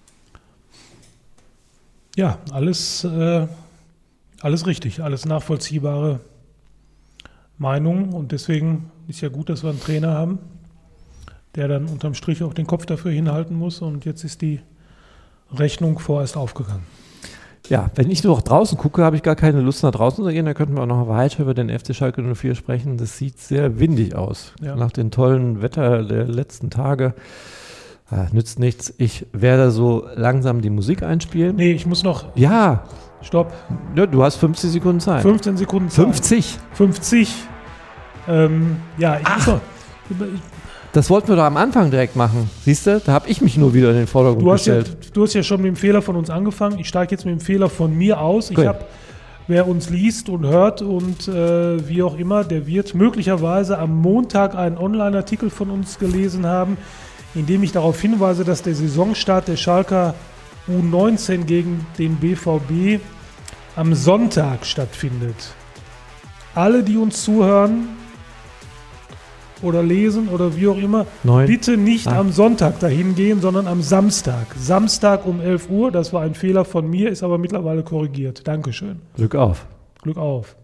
Ja, alles, äh, alles richtig. Alles nachvollziehbare Meinung, und deswegen ist ja gut, dass wir einen Trainer haben, der dann unterm Strich auch den Kopf dafür hinhalten muss, und jetzt ist die Rechnung vorerst aufgegangen. Ja, wenn ich nur noch draußen gucke, habe ich gar keine Lust, nach draußen zu gehen. Da könnten wir auch noch weiter über den F C Schalke null vier sprechen. Das sieht sehr windig aus. Ja. Nach dem tollen Wetter der letzten Tage. Ah, nützt nichts. Ich werde so langsam die Musik einspielen. Nee, ich muss noch... Ja. Stopp. Ja, du hast fünfzig Sekunden Zeit. fünfzehn Sekunden Zeit. fünfzig? fünfzig. Ähm, ja, ich Ach, muss noch, das wollten wir doch am Anfang direkt machen. Siehst du? Da habe ich mich nur wieder in den Vordergrund du hast gestellt. Ja, du hast ja schon mit dem Fehler von uns angefangen. Ich steige jetzt mit dem Fehler von mir aus. Ich okay. habe, wer uns liest und hört und äh, wie auch immer, der wird möglicherweise am Montag einen Online-Artikel von uns gelesen haben, in dem ich darauf hinweise, dass der Saisonstart der Schalker U neunzehn gegen den B V B am Sonntag stattfindet. Alle, die uns zuhören oder lesen oder wie auch immer, Neun. bitte nicht ah. am Sonntag dahin gehen, sondern am Samstag. Samstag um elf Uhr, das war ein Fehler von mir, ist aber mittlerweile korrigiert. Dankeschön. Glück auf. Glück auf.